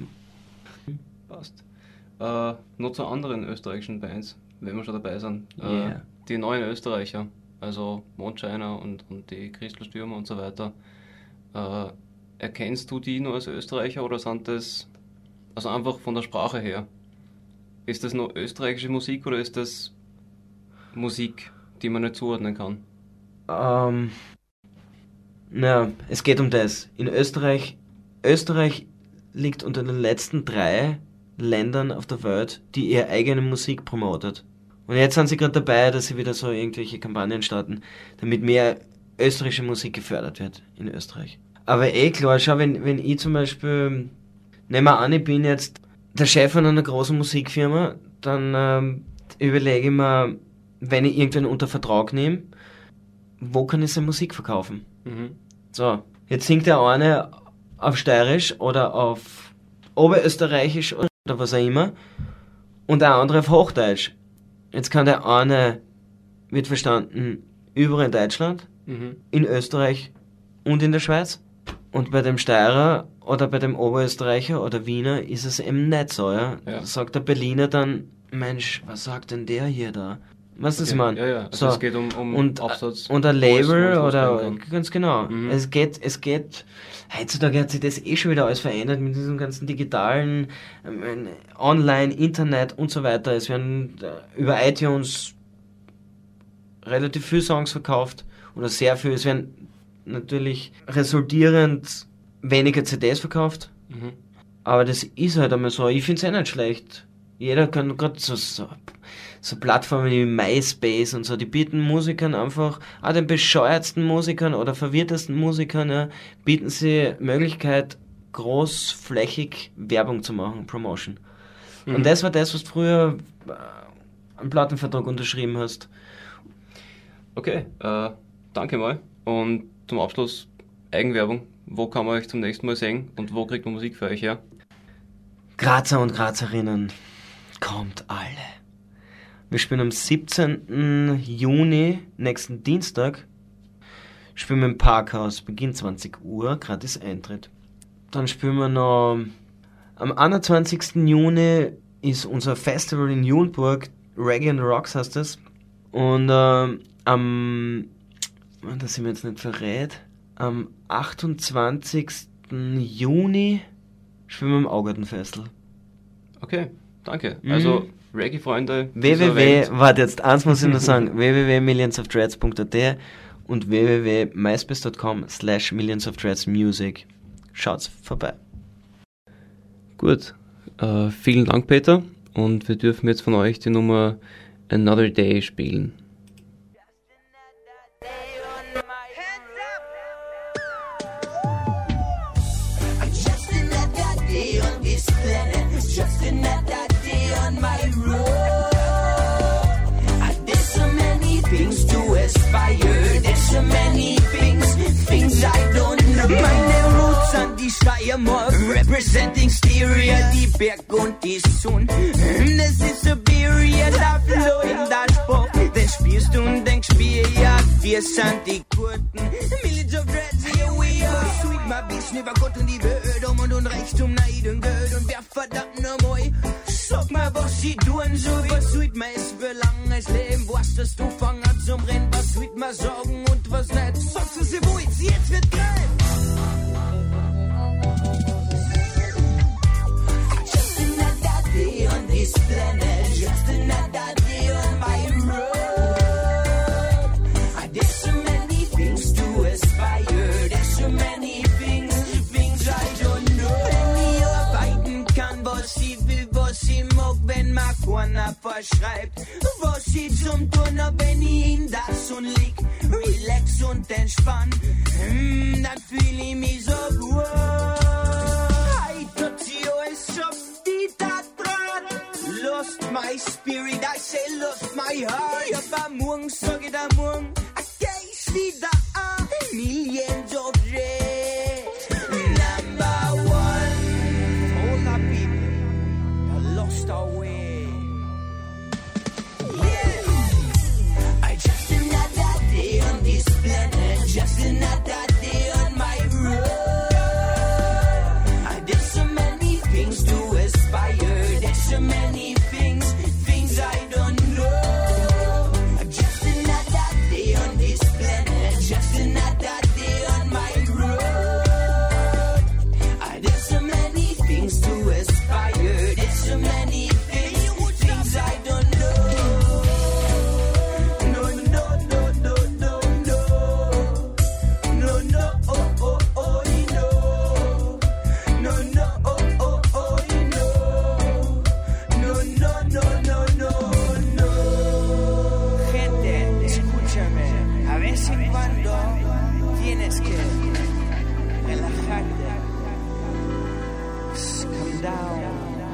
Passt. Äh, noch zu anderen österreichischen Bands, wenn wir schon dabei sind. Yeah. Äh, die neuen Österreicher, also Mondscheiner und, und die Christelstürmer und so weiter. Äh, erkennst du die nur als Österreicher oder sind das, also einfach von der Sprache her, ist das nur österreichische Musik oder ist das Musik, die man nicht zuordnen kann? Ähm, na, es geht um das. In Österreich, Österreich liegt unter den letzten drei Ländern auf der Welt, die ihre eigene Musik promotet. Und jetzt sind sie gerade dabei, dass sie wieder so irgendwelche Kampagnen starten, damit mehr österreichische Musik gefördert wird in Österreich. Aber eh klar, schau, wenn, wenn ich zum Beispiel, nehmen wir an, ich bin jetzt der Chef von einer großen Musikfirma, dann ähm, überlege ich mir, wenn ich irgendwen unter Vertrag nehme, wo kann ich seine Musik verkaufen? Mhm. So, jetzt singt der eine auf Steirisch oder auf Oberösterreichisch oder was auch immer und der andere auf Hochdeutsch. Jetzt kann der eine, wird verstanden, überall in Deutschland, mhm. in Österreich und in der Schweiz. Und bei dem Steirer oder bei dem Oberösterreicher oder Wiener ist es eben nicht so, ja. ja. Sagt der Berliner dann, Mensch, was sagt denn der hier da? Was ist das, okay. Mann? Ja, ja. Also so. es geht um, um und, Absatz. Und ein Label oder, kann. ganz genau. Mhm. Es geht, es geht, heutzutage hat sich das eh schon wieder alles verändert mit diesem ganzen digitalen, ähm, Online, Internet und so weiter. Es werden äh, über iTunes relativ viele Songs verkauft oder sehr viel. Es werden natürlich resultierend weniger C Ds verkauft, mhm. aber das ist halt einmal so. Ich finde es eh nicht schlecht. Jeder kann gerade so, so, so Plattformen wie MySpace und so, die bieten Musikern einfach, auch den bescheuertsten Musikern oder verwirrtesten Musikern, ja, bieten sie Möglichkeit, großflächig Werbung zu machen, Promotion. Mhm. Und das war das, was du früher äh, einen Plattenvertrag unterschrieben hast. Okay, äh, danke mal. Und zum Abschluss Eigenwerbung. Wo kann man euch zum nächsten Mal sehen und wo kriegt man Musik für euch her? Grazer und Grazerinnen, kommt alle. Wir spielen am siebzehnten Juni, nächsten Dienstag, Spielen wir im Parkhaus, Beginn zwanzig Uhr, gratis Eintritt. Dann spielen wir noch am einundzwanzigsten Juni ist unser Festival in Junburg, Reggae and Rocks heißt das. Und äh, am, das sind wir jetzt nicht verrät, am achtundzwanzigsten Juni spielen wir im Augartenfestival. Okay, danke. Mhm. Also Reggae-Freunde. www, warte jetzt, eins muss ich noch sagen, w w w punkt millions of dreads punkt a t und w w w punkt myspace punkt com slash millions of dreads music. Schaut's vorbei. Gut, äh, vielen Dank Peter und wir dürfen jetzt von euch die Nummer Another Day spielen. Just another day on my road. There's so many things to aspire. There's so many things, things I don't know. Meine Roots an die Steiermark, representing Styria, die Berg und die Sonne. Das ist Siberia, da flow der Spruch. Den spielst du und denkst, spiel ja, wir sind die Guten. Millions of dreads, here we are. Sweet my bitch, never Gott und die Welt, um und Reichtum, Neid und Geld und wer verdammt nochmal. Sag mal, was sie tun, so was sweet man ist für langes Leben. Was dass du fangen zum Rennen, was sweet man sagen und was nicht. Sagst du sie, wo jetzt, jetzt wird geil. Just another day on this planet, just another day on my road. There's so many things to aspire, there's so many things, things I don't know. Wenn ich arbeiten kann, was ich will, was ich mag, wenn mir keiner verschreibt, was ich zum tun hab, wenn ich in der Sonne lieg, relax und entspann, mm, dann fühl ich mich so gut. Heute sie alles schon wieder dran. Lost my spirit, I say lost my heart. Aber morgen sag ich da morgen, wieder a millions of dreads. Number one, all the people are lost our way. Yeah, I just another day on this planet, just another day on my road. There's so many things to aspire, there's so many things, things I don't know. Just another day on this planet, just another day on my road. There's so many things to aspire, there's so many things, things I don't know. No, no, no, no, no, no. No, no, oh, oh, oh, no. No, no, oh, oh, oh, no. No, no, no, no, no, no. Gente, escúchame. A vez en cuando tienes que relajarte. Calm down.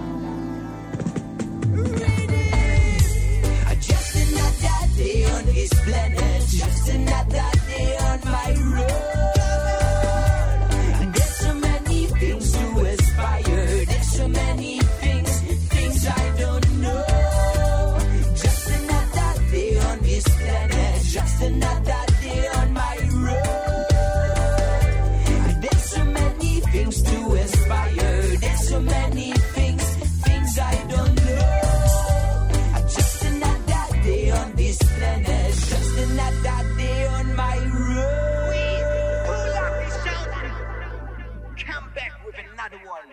Just another day on this planet, just another day on my road. There's so many things to aspire, there's so many things, things I don't know. Just another day on this planet, just another day on my road. There's so many things to aspire, there's so many things, things I don't know. Just another day on this planet, just another day on my road. Pull up this sound, come back with another one.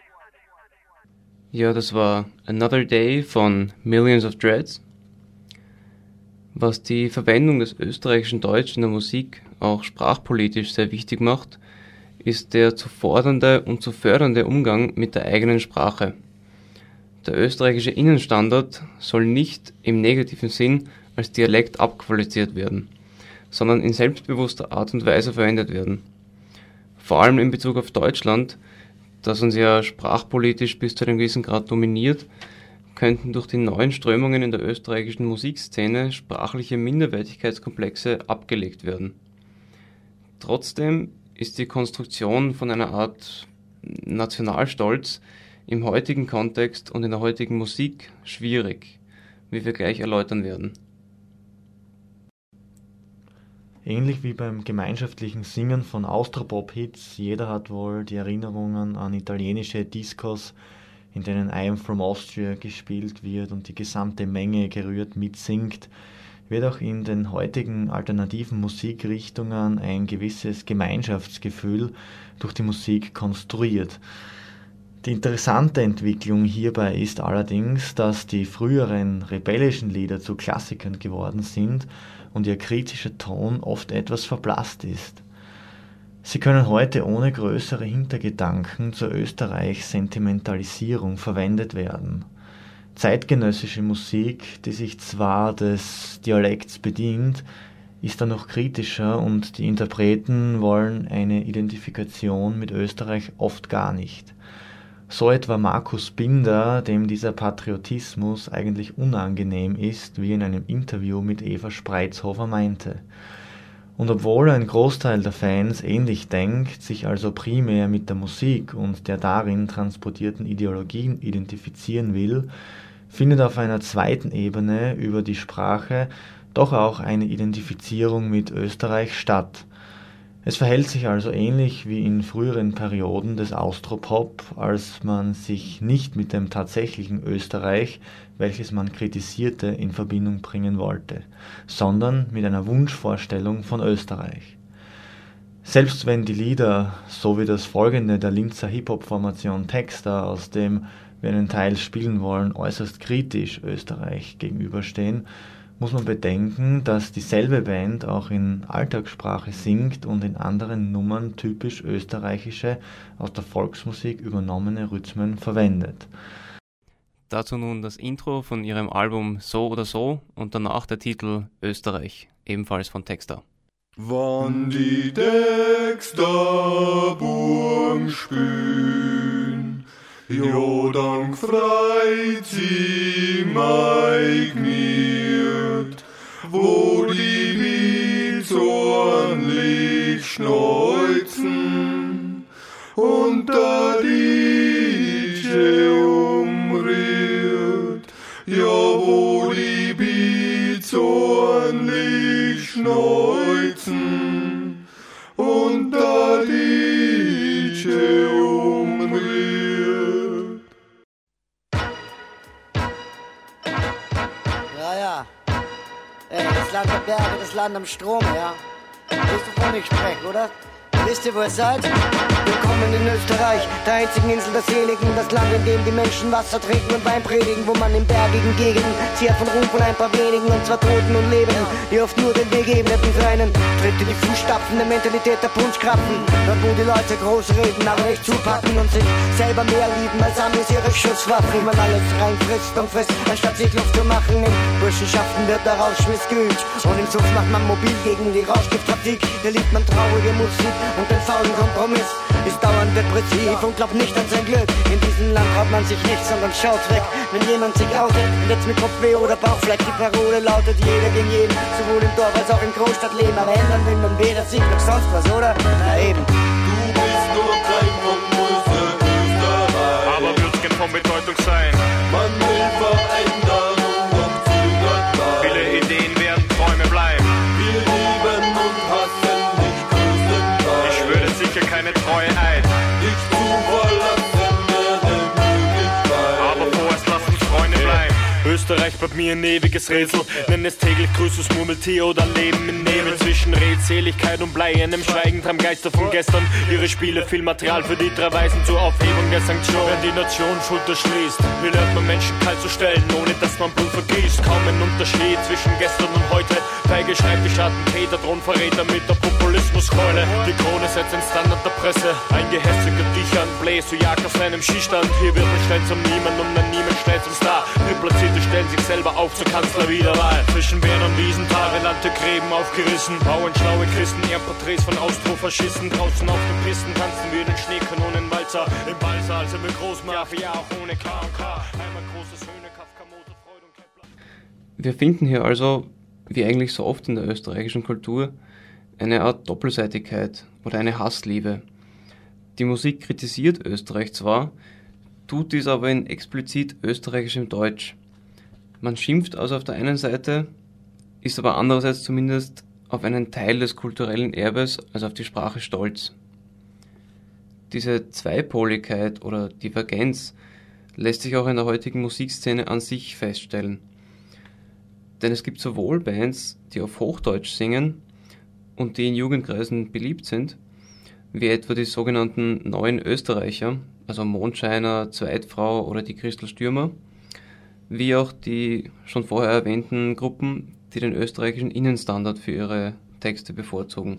Ja, das war Another Day von Millions of Dreads. Was die Verwendung des österreichischen Deutsch in der Musik auch sprachpolitisch sehr wichtig macht, ist der zu fordernde und zu fördernde Umgang mit der eigenen Sprache. Der österreichische Innenstandard soll nicht im negativen Sinn als Dialekt abqualifiziert werden, sondern in selbstbewusster Art und Weise verwendet werden. Vor allem in Bezug auf Deutschland, das uns ja sprachpolitisch bis zu einem gewissen Grad dominiert, könnten durch die neuen Strömungen in der österreichischen Musikszene sprachliche Minderwertigkeitskomplexe abgelegt werden. Trotzdem ist die Konstruktion von einer Art Nationalstolz im heutigen Kontext und in der heutigen Musik schwierig, wie wir gleich erläutern werden. Ähnlich wie beim gemeinschaftlichen Singen von Austropop-Hits, jeder hat wohl die Erinnerungen an italienische Discos, in denen I Am From Austria gespielt wird und die gesamte Menge gerührt mitsingt, wird auch in den heutigen alternativen Musikrichtungen ein gewisses Gemeinschaftsgefühl durch die Musik konstruiert. Die interessante Entwicklung hierbei ist allerdings, dass die früheren rebellischen Lieder zu Klassikern geworden sind und ihr kritischer Ton oft etwas verblasst ist. Sie können heute ohne größere Hintergedanken zur Österreich-Sentimentalisierung verwendet werden. Zeitgenössische Musik, die sich zwar des Dialekts bedient, ist dann noch kritischer und die Interpreten wollen eine Identifikation mit Österreich oft gar nicht. So etwa Markus Binder, dem dieser Patriotismus eigentlich unangenehm ist, wie in einem Interview mit Eva Spreizhofer meinte. Und obwohl ein Großteil der Fans ähnlich denkt, sich also primär mit der Musik und der darin transportierten Ideologien identifizieren will, findet auf einer zweiten Ebene über die Sprache doch auch eine Identifizierung mit Österreich statt. Es verhält sich also ähnlich wie in früheren Perioden des Austropop, als man sich nicht mit dem tatsächlichen Österreich, welches man kritisierte, in Verbindung bringen wollte, sondern mit einer Wunschvorstellung von Österreich. Selbst wenn die Lieder, so wie das folgende der Linzer Hip-Hop-Formation Texter, aus dem wir einen Teil spielen wollen, äußerst kritisch Österreich gegenüberstehen, muss man bedenken, dass dieselbe Band auch in Alltagssprache singt und in anderen Nummern typisch österreichische, aus der Volksmusik übernommene Rhythmen verwendet. Dazu nun das Intro von ihrem Album So oder So und danach der Titel Österreich, ebenfalls von Texter. Wann die Texter Burm spülen, jo dann freit sie mei gniert, wo die zornlich schneuzen und da die umrührt, ja wo die zornlich schneuzen und da die umrührt. Ja, ja. Ey, das Land der Berge, das Land am Strom, ja. Wisst ihr, wovon ich spreche, oder? Wisst ihr, wo ihr seid? Willkommen in Österreich, der einzigen Insel der Seligen, das Land, in dem die Menschen Wasser trinken und Wein predigen, wo man in bergigen Gegenden zehrt von Ruhm von ein paar wenigen, und zwar Toten und Lebenden, die oft nur den Weg ebneten für einen. Tritt in die Fußstapfen der Mentalität der Punschkrapfen, dort wo die Leute groß reden, aber nicht zupacken und sich selber mehr lieben als Amis ihre Schusswaffen. Wie man alles reinfrisst und frisst, anstatt sich Luft zu machen. In Burschenschaften wird der Rauschmiss geübt und im Suff macht man mobil gegen die Rauschgifttrafik. Da liebt man traurige Musik und den faulen Kompromiss, ist dauernd depressiv und glaubt nicht an sein Glück. In diesem Land traut man sich nicht, sondern schaut weg, wenn jemand sich outet, jetzt mit Kopfweh oder Bauchfleck. Die Parole lautet jeder gegen jeden, sowohl im Dorf als auch im Großstadtleben. Aber ändern will man weder sich noch sonst was, oder? Na eben. Du bist nur klein vom Größe Österreich, aber wird's gern von Bedeutung sein. Man will Veränderung und zögert bleiben. Viele Ideen werden Träume bleiben. Wir lieben und hassen, nicht größtenteils. Ich würde sicher keine Treue ein. Dich zu verlassen wäre Möglichkeit. Aber vorerst lass uns Freunde bleiben. Österreich bleibt mir ein ewiges Rätsel. Nenn es täglich grüßes Murmeltier oder Leben im Nebel. Zwischen Redseligkeit und Blei, einem Schweigen treiben Geister von gestern. Ihre Spiele, viel Material für die drei Weisen zur Aufhebung der Sanktionen. Wenn die Nation Schulter schließt, wie lernt man Menschen kalt zu stellen, ohne dass man Blut vergießt. Kaum ein Unterschied zwischen gestern und heute. Feige Schreibtischarten, Täter, Thronverräter mit der Populismuskeule. Die Krone setzt den Standard der Presse. Ein gehässiger Dichern bläst, du jagst auf seinem Skistand. Hier wird man schnell zum Niemand und ein Niemand schnell zum Star. Deplatzierte stellen sich selber auf zur Kanzlerwiederwahl. Zwischen Bern und Wiesental, Land der Gräben aufgerissen. Bauern, schlaue Christen, Ehrenporträts von Austrofaschisten. Draußen auf den Pisten tanzen wir den Schneekanonen-Walzer. Im Ballsaal sind wir Großmafia, auch ohne K und K. Einmal großes Höhne, Kafka, Motor, Freude und Kepler. Wir finden hier also, wie eigentlich so oft in der österreichischen Kultur, eine Art Doppelseitigkeit oder eine Hassliebe. Die Musik kritisiert Österreich zwar, tut dies aber in explizit österreichischem Deutsch. Man schimpft also auf der einen Seite, ist aber andererseits zumindest auf einen Teil des kulturellen Erbes, also auf die Sprache, stolz. Diese Zweipoligkeit oder Divergenz lässt sich auch in der heutigen Musikszene an sich feststellen. Denn es gibt sowohl Bands, die auf Hochdeutsch singen und die in Jugendkreisen beliebt sind, wie etwa die sogenannten Neuen Österreicher, also Mondscheiner, Zweitfrau oder die Christel Stürmer, wie auch die schon vorher erwähnten Gruppen, die den österreichischen Innenstandard für ihre Texte bevorzugen.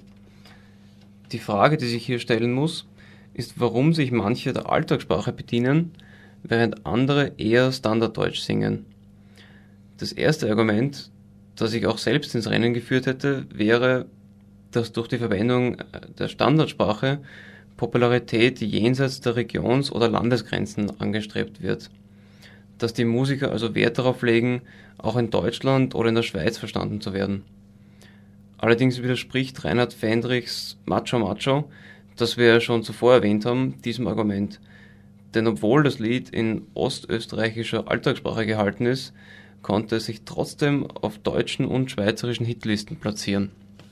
Die Frage, die sich hier stellen muss, ist, warum sich manche der Alltagssprache bedienen, während andere eher Standarddeutsch singen. Das erste Argument, das ich auch selbst ins Rennen geführt hätte, wäre, dass durch die Verwendung der Standardsprache Popularität jenseits der Regions- oder Landesgrenzen angestrebt wird. Dass die Musiker also Wert darauf legen, auch in Deutschland oder in der Schweiz verstanden zu werden. Allerdings widerspricht Reinhard Fendrichs Macho Macho, das wir schon zuvor erwähnt haben, diesem Argument. Denn obwohl das Lied in ostösterreichischer Alltagssprache gehalten ist, konnte es sich trotzdem auf deutschen und schweizerischen Hitlisten platzieren.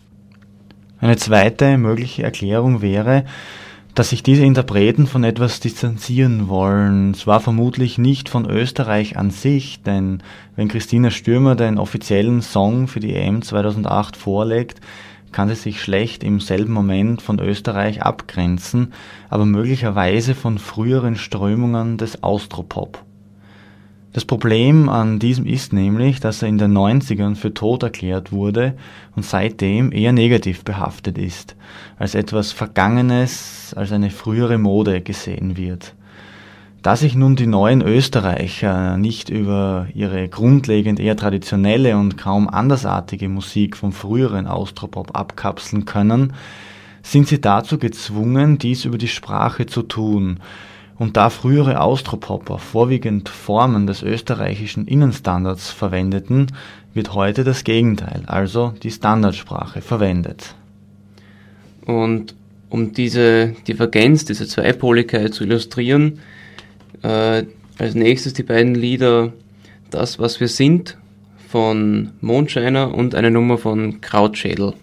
Eine zweite mögliche Erklärung wäre, dass sich diese Interpreten von etwas distanzieren wollen. Zwar vermutlich nicht von Österreich an sich, denn wenn Christina Stürmer den offiziellen Song für die E M zweitausendacht vorlegt, kann sie sich schlecht im selben Moment von Österreich abgrenzen, aber möglicherweise von früheren Strömungen des Austropop. Das Problem an diesem ist nämlich, dass er in den neunzigern für tot erklärt wurde und seitdem eher negativ behaftet ist, als etwas Vergangenes, als eine frühere Mode gesehen wird. Da sich nun die neuen Österreicher nicht über ihre grundlegend eher traditionelle und kaum andersartige Musik vom früheren Austropop abkapseln können, sind sie dazu gezwungen, dies über die Sprache zu tun. Und da frühere Austropopper vorwiegend Formen des österreichischen Innenstandards verwendeten, wird heute das Gegenteil, also die Standardsprache, verwendet. Und um diese Divergenz, diese Zweipoligkeit zu illustrieren, äh, als nächstes die beiden Lieder Das, was wir sind von Mondscheiner und eine Nummer von Krautschädel.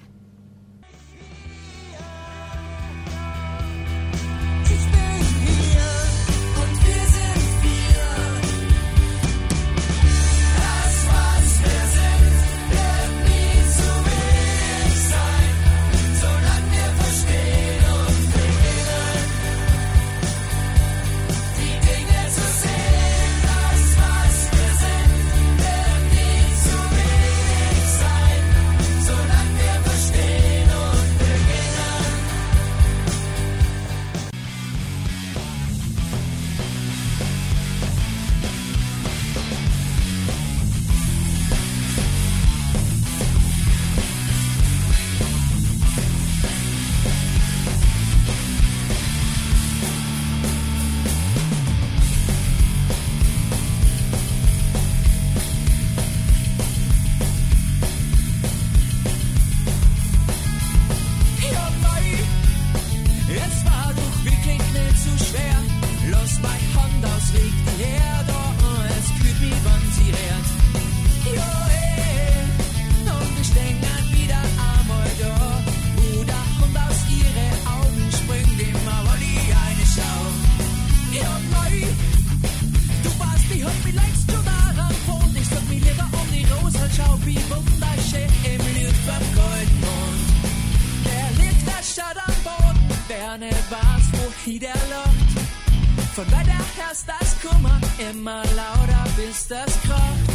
Von weiter herrscht das Kummer, immer lauter bis das kracht.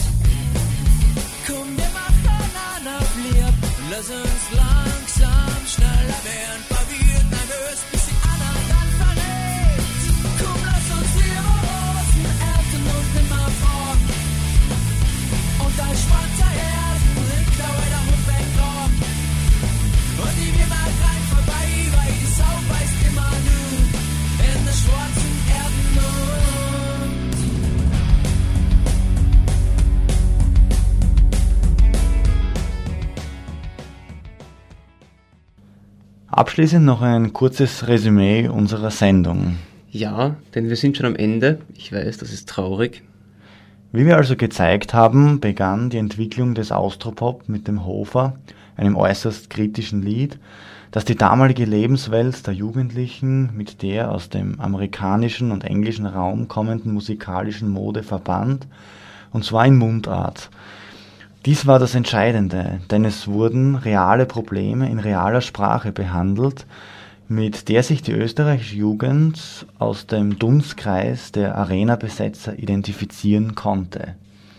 Komm, wir machen einen Flip, lass uns langsam schneller werden. Verwirrt, nervös, bis die anderen dann verrät. Komm, lass uns lieber Rosen ernten und immer fragen. Und dein schwarzer Herzen liegt da weiter Hund weggraben. Und die wir mal rein vorbei, weil die Sau beißt immer nur in der schwarzen Erdenlohn. Abschließend noch ein kurzes Resümee unserer Sendung. Ja, denn wir sind schon am Ende. Ich weiß, das ist traurig. Wie wir also gezeigt haben, begann die Entwicklung des Austropop mit dem Hofer, einem äußerst kritischen Lied, das die damalige Lebenswelt der Jugendlichen mit der aus dem amerikanischen und englischen Raum kommenden musikalischen Mode verband, und zwar in Mundart. Dies war das Entscheidende, denn es wurden reale Probleme in realer Sprache behandelt, mit der sich die österreichische Jugend aus dem Dunstkreis der Arena-Besetzer identifizieren konnte.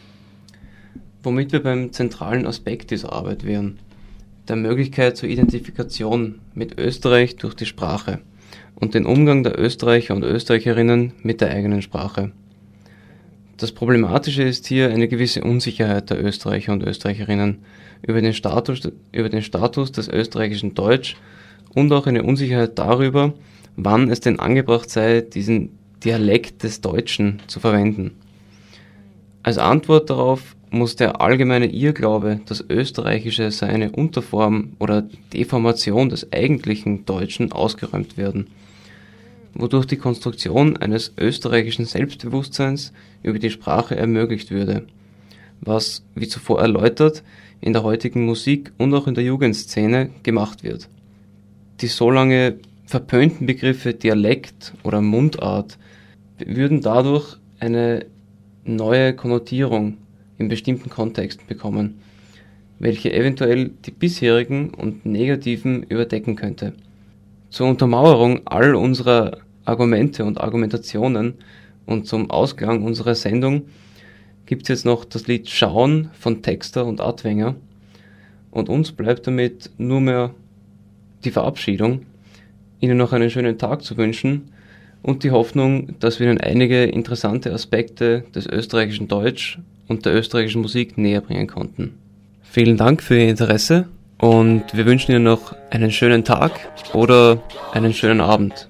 Womit wir beim zentralen Aspekt dieser Arbeit wären, der Möglichkeit zur Identifikation mit Österreich durch die Sprache und den Umgang der Österreicher und Österreicherinnen mit der eigenen Sprache. Das Problematische ist hier eine gewisse Unsicherheit der Österreicher und Österreicherinnen über den Status, über den Status des österreichischen Deutsch und auch eine Unsicherheit darüber, wann es denn angebracht sei, diesen Dialekt des Deutschen zu verwenden. Als Antwort darauf muss der allgemeine Irrglaube, das Österreichische sei eine Unterform oder Deformation des eigentlichen Deutschen, ausgeräumt werden, wodurch die Konstruktion eines österreichischen Selbstbewusstseins über die Sprache ermöglicht würde, was, wie zuvor erläutert, in der heutigen Musik und auch in der Jugendszene gemacht wird. Die so lange verpönten Begriffe Dialekt oder Mundart würden dadurch eine neue Konnotierung in bestimmten Kontexten bekommen, welche eventuell die bisherigen und negativen überdecken könnte. Zur Untermauerung all unserer Argumente und Argumentationen und zum Ausklang unserer Sendung gibt es jetzt noch das Lied Schauen von Texter und Adwenger, und uns bleibt damit nur mehr die Verabschiedung, Ihnen noch einen schönen Tag zu wünschen und die Hoffnung, dass wir Ihnen einige interessante Aspekte des österreichischen Deutsch und der österreichischen Musik näher bringen konnten. Vielen Dank für Ihr Interesse und wir wünschen Ihnen noch einen schönen Tag oder einen schönen Abend.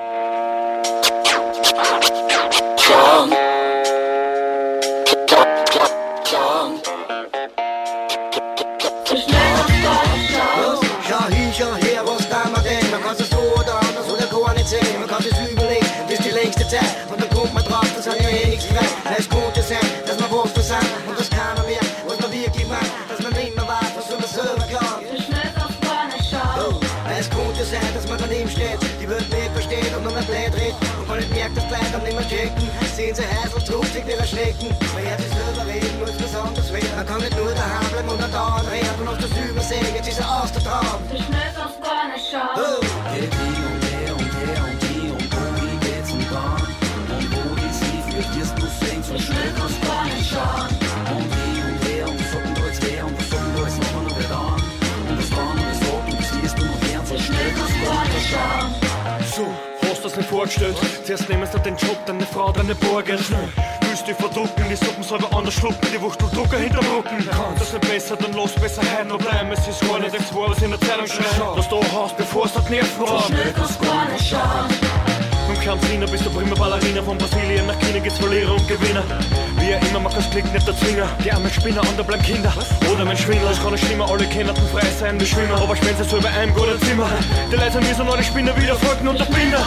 Sehen Sie Häsel, trug wieder schlecken. Man hört sich selber reden, muss besonders werden. Man kann nicht nur daheim bleiben und dann dauernd reden. Und auf das Übersehen, jetzt ist er aus der Traum. Du schnellst aufs gar nicht schauen. Oh. Geht die und der und der und die und wo, wie geht's und wann? Und wo geht's nie, für dir's du singst. Du schnellst aufs gar nicht schauen. Und die und der und so und als wer und so und als noch noch wieder an. Und das wann und das wo und das stehst du noch fern. Du schnellst aufs gar nicht schauen. So. Hast das nicht vorgestellt? Zuerst nehmen sie den Job, deine Frau, deine Borgen. Willst dich verdrucken, die Suppen selber anders schlucken, die Wuchtelducker hinterm Rücken. Kannst das nicht besser, dann los besser heim noch bleiben. Es ist gar nicht das Wort, was in der Zeitung schreibt. Was du hast, bevor es das Nerven hat. So schnell kannst du gar nicht schauen. Vom Kampfsiener bis zur prima Ballerina, von Brasilien nach China geht's Verlierer und Gewinner. Wie er immer macht das Klick, nicht der Zwinger. Die armen Spinner, andere bleiben Kinder. Oder mein Schwindler, es kann nicht schlimmer, alle können frei sein wie Schwimmer. Aber wenn sie selber einem guten Zimmer. Die Leute sind wie so neue Spinner wieder folgen und der Binder.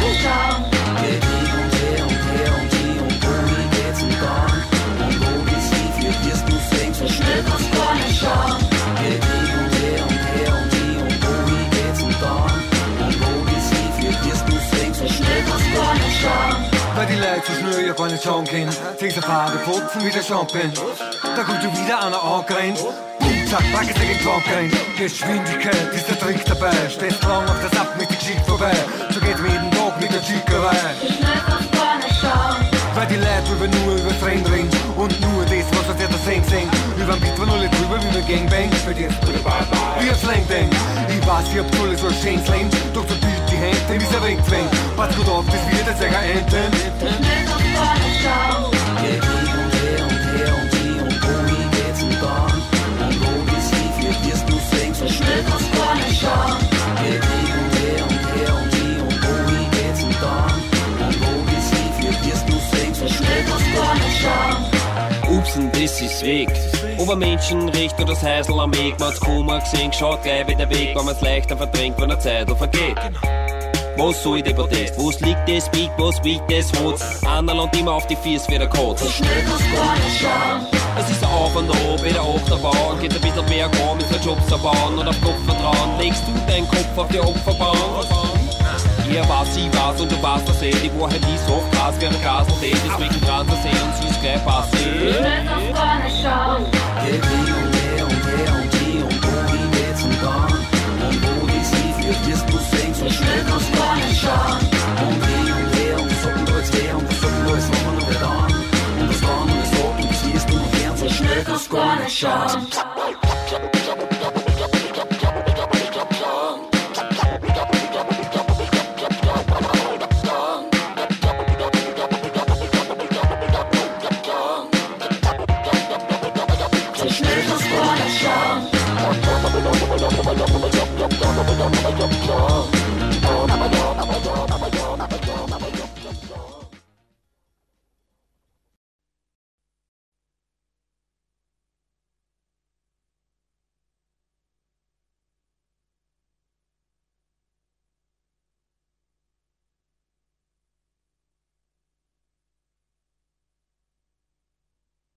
Geht die und der und der und die und wo, wie geht's und wann? Und wo geht's nie, für dir's du singst. So schnell kannst du gar nicht schauen. Geht die und der und der und die und wo, wie geht's und wann? Und wo geht's nie, für dir's du singst. So schnell kannst du gar nicht schauen. Weil die Leute so schnell ja gar nicht schauen können. Sehen sie Farbe putzen wie der Champagne. Da kommt schon wieder einer angerannt. Zack, pack es gegen Quankein. Geschwindigkeit ist der Trick dabei. Stehst lang auf das Ab mit der Geschichte vorbei. So geht's mir jeden Tag mit der Schickerei. So schnell kannst du gar nicht schauen. Weil die Leute über nur über Trend reden. Und nur das, was aus der Sing singt. Über den Beat von alle drüber wie ein Gangbang. Für die ist wie ein Slang-Dang. Ich weiß, ich hab alles so schön slang. Doch so bild die Hände, denn ist ein Ringzwang. Pass gut auf, das wird jetzt eher enden. So schnell kannst du gar nicht schauen. Geht die und der und der und die und wo, wie geht's und wann? Und wo geht's nie, für dir's du singst. So schnell kannst du gar nicht schauen. Geht die und der und der und die und wo, wie geht's und wann? Und wo geht's nie, für dir's du singst. So schnell kannst du gar nicht schauen. Upsen, das ist weg. Ob ein Menschenrecht oder das Heisel am Weg, man's Kummer gesehen, schaut gleich wie der Weg, wenn man's leichter verdrängt, wenn der Zeitl vergeht. Was soll der Protest? Was liegt das Big, was wiegt das Hut? Einer landet immer auf die Fies wie der Kotz. So schnell kann's gar nicht schauen. Es ist ein Auf und Ab, wie der Achterbahn. Geht ein bisschen bergab mit den Jobs erbauen und auf Kopf vertrauen. Legst du deinen Kopf auf die Opferbahn? Er weiß, ich weiß und du weißt das eh. Die Wahrheit ist hoch krass wie ein Gasel-Tee. Deswegen dran zu sehen und sie ist gleich passé. So schnell kann's gar nicht schauen. Geht wie und her und her und hier und wo wie geht's und dann. Und wo die sie führt, wirst du sehen. So schnell kann's gar nicht schauen. Und wie und her und so und alles her und so und alles machen und wieder an. Und das dann und das ab und das wirst du noch gern. So schnell kann's gar nicht schauen. Schauen.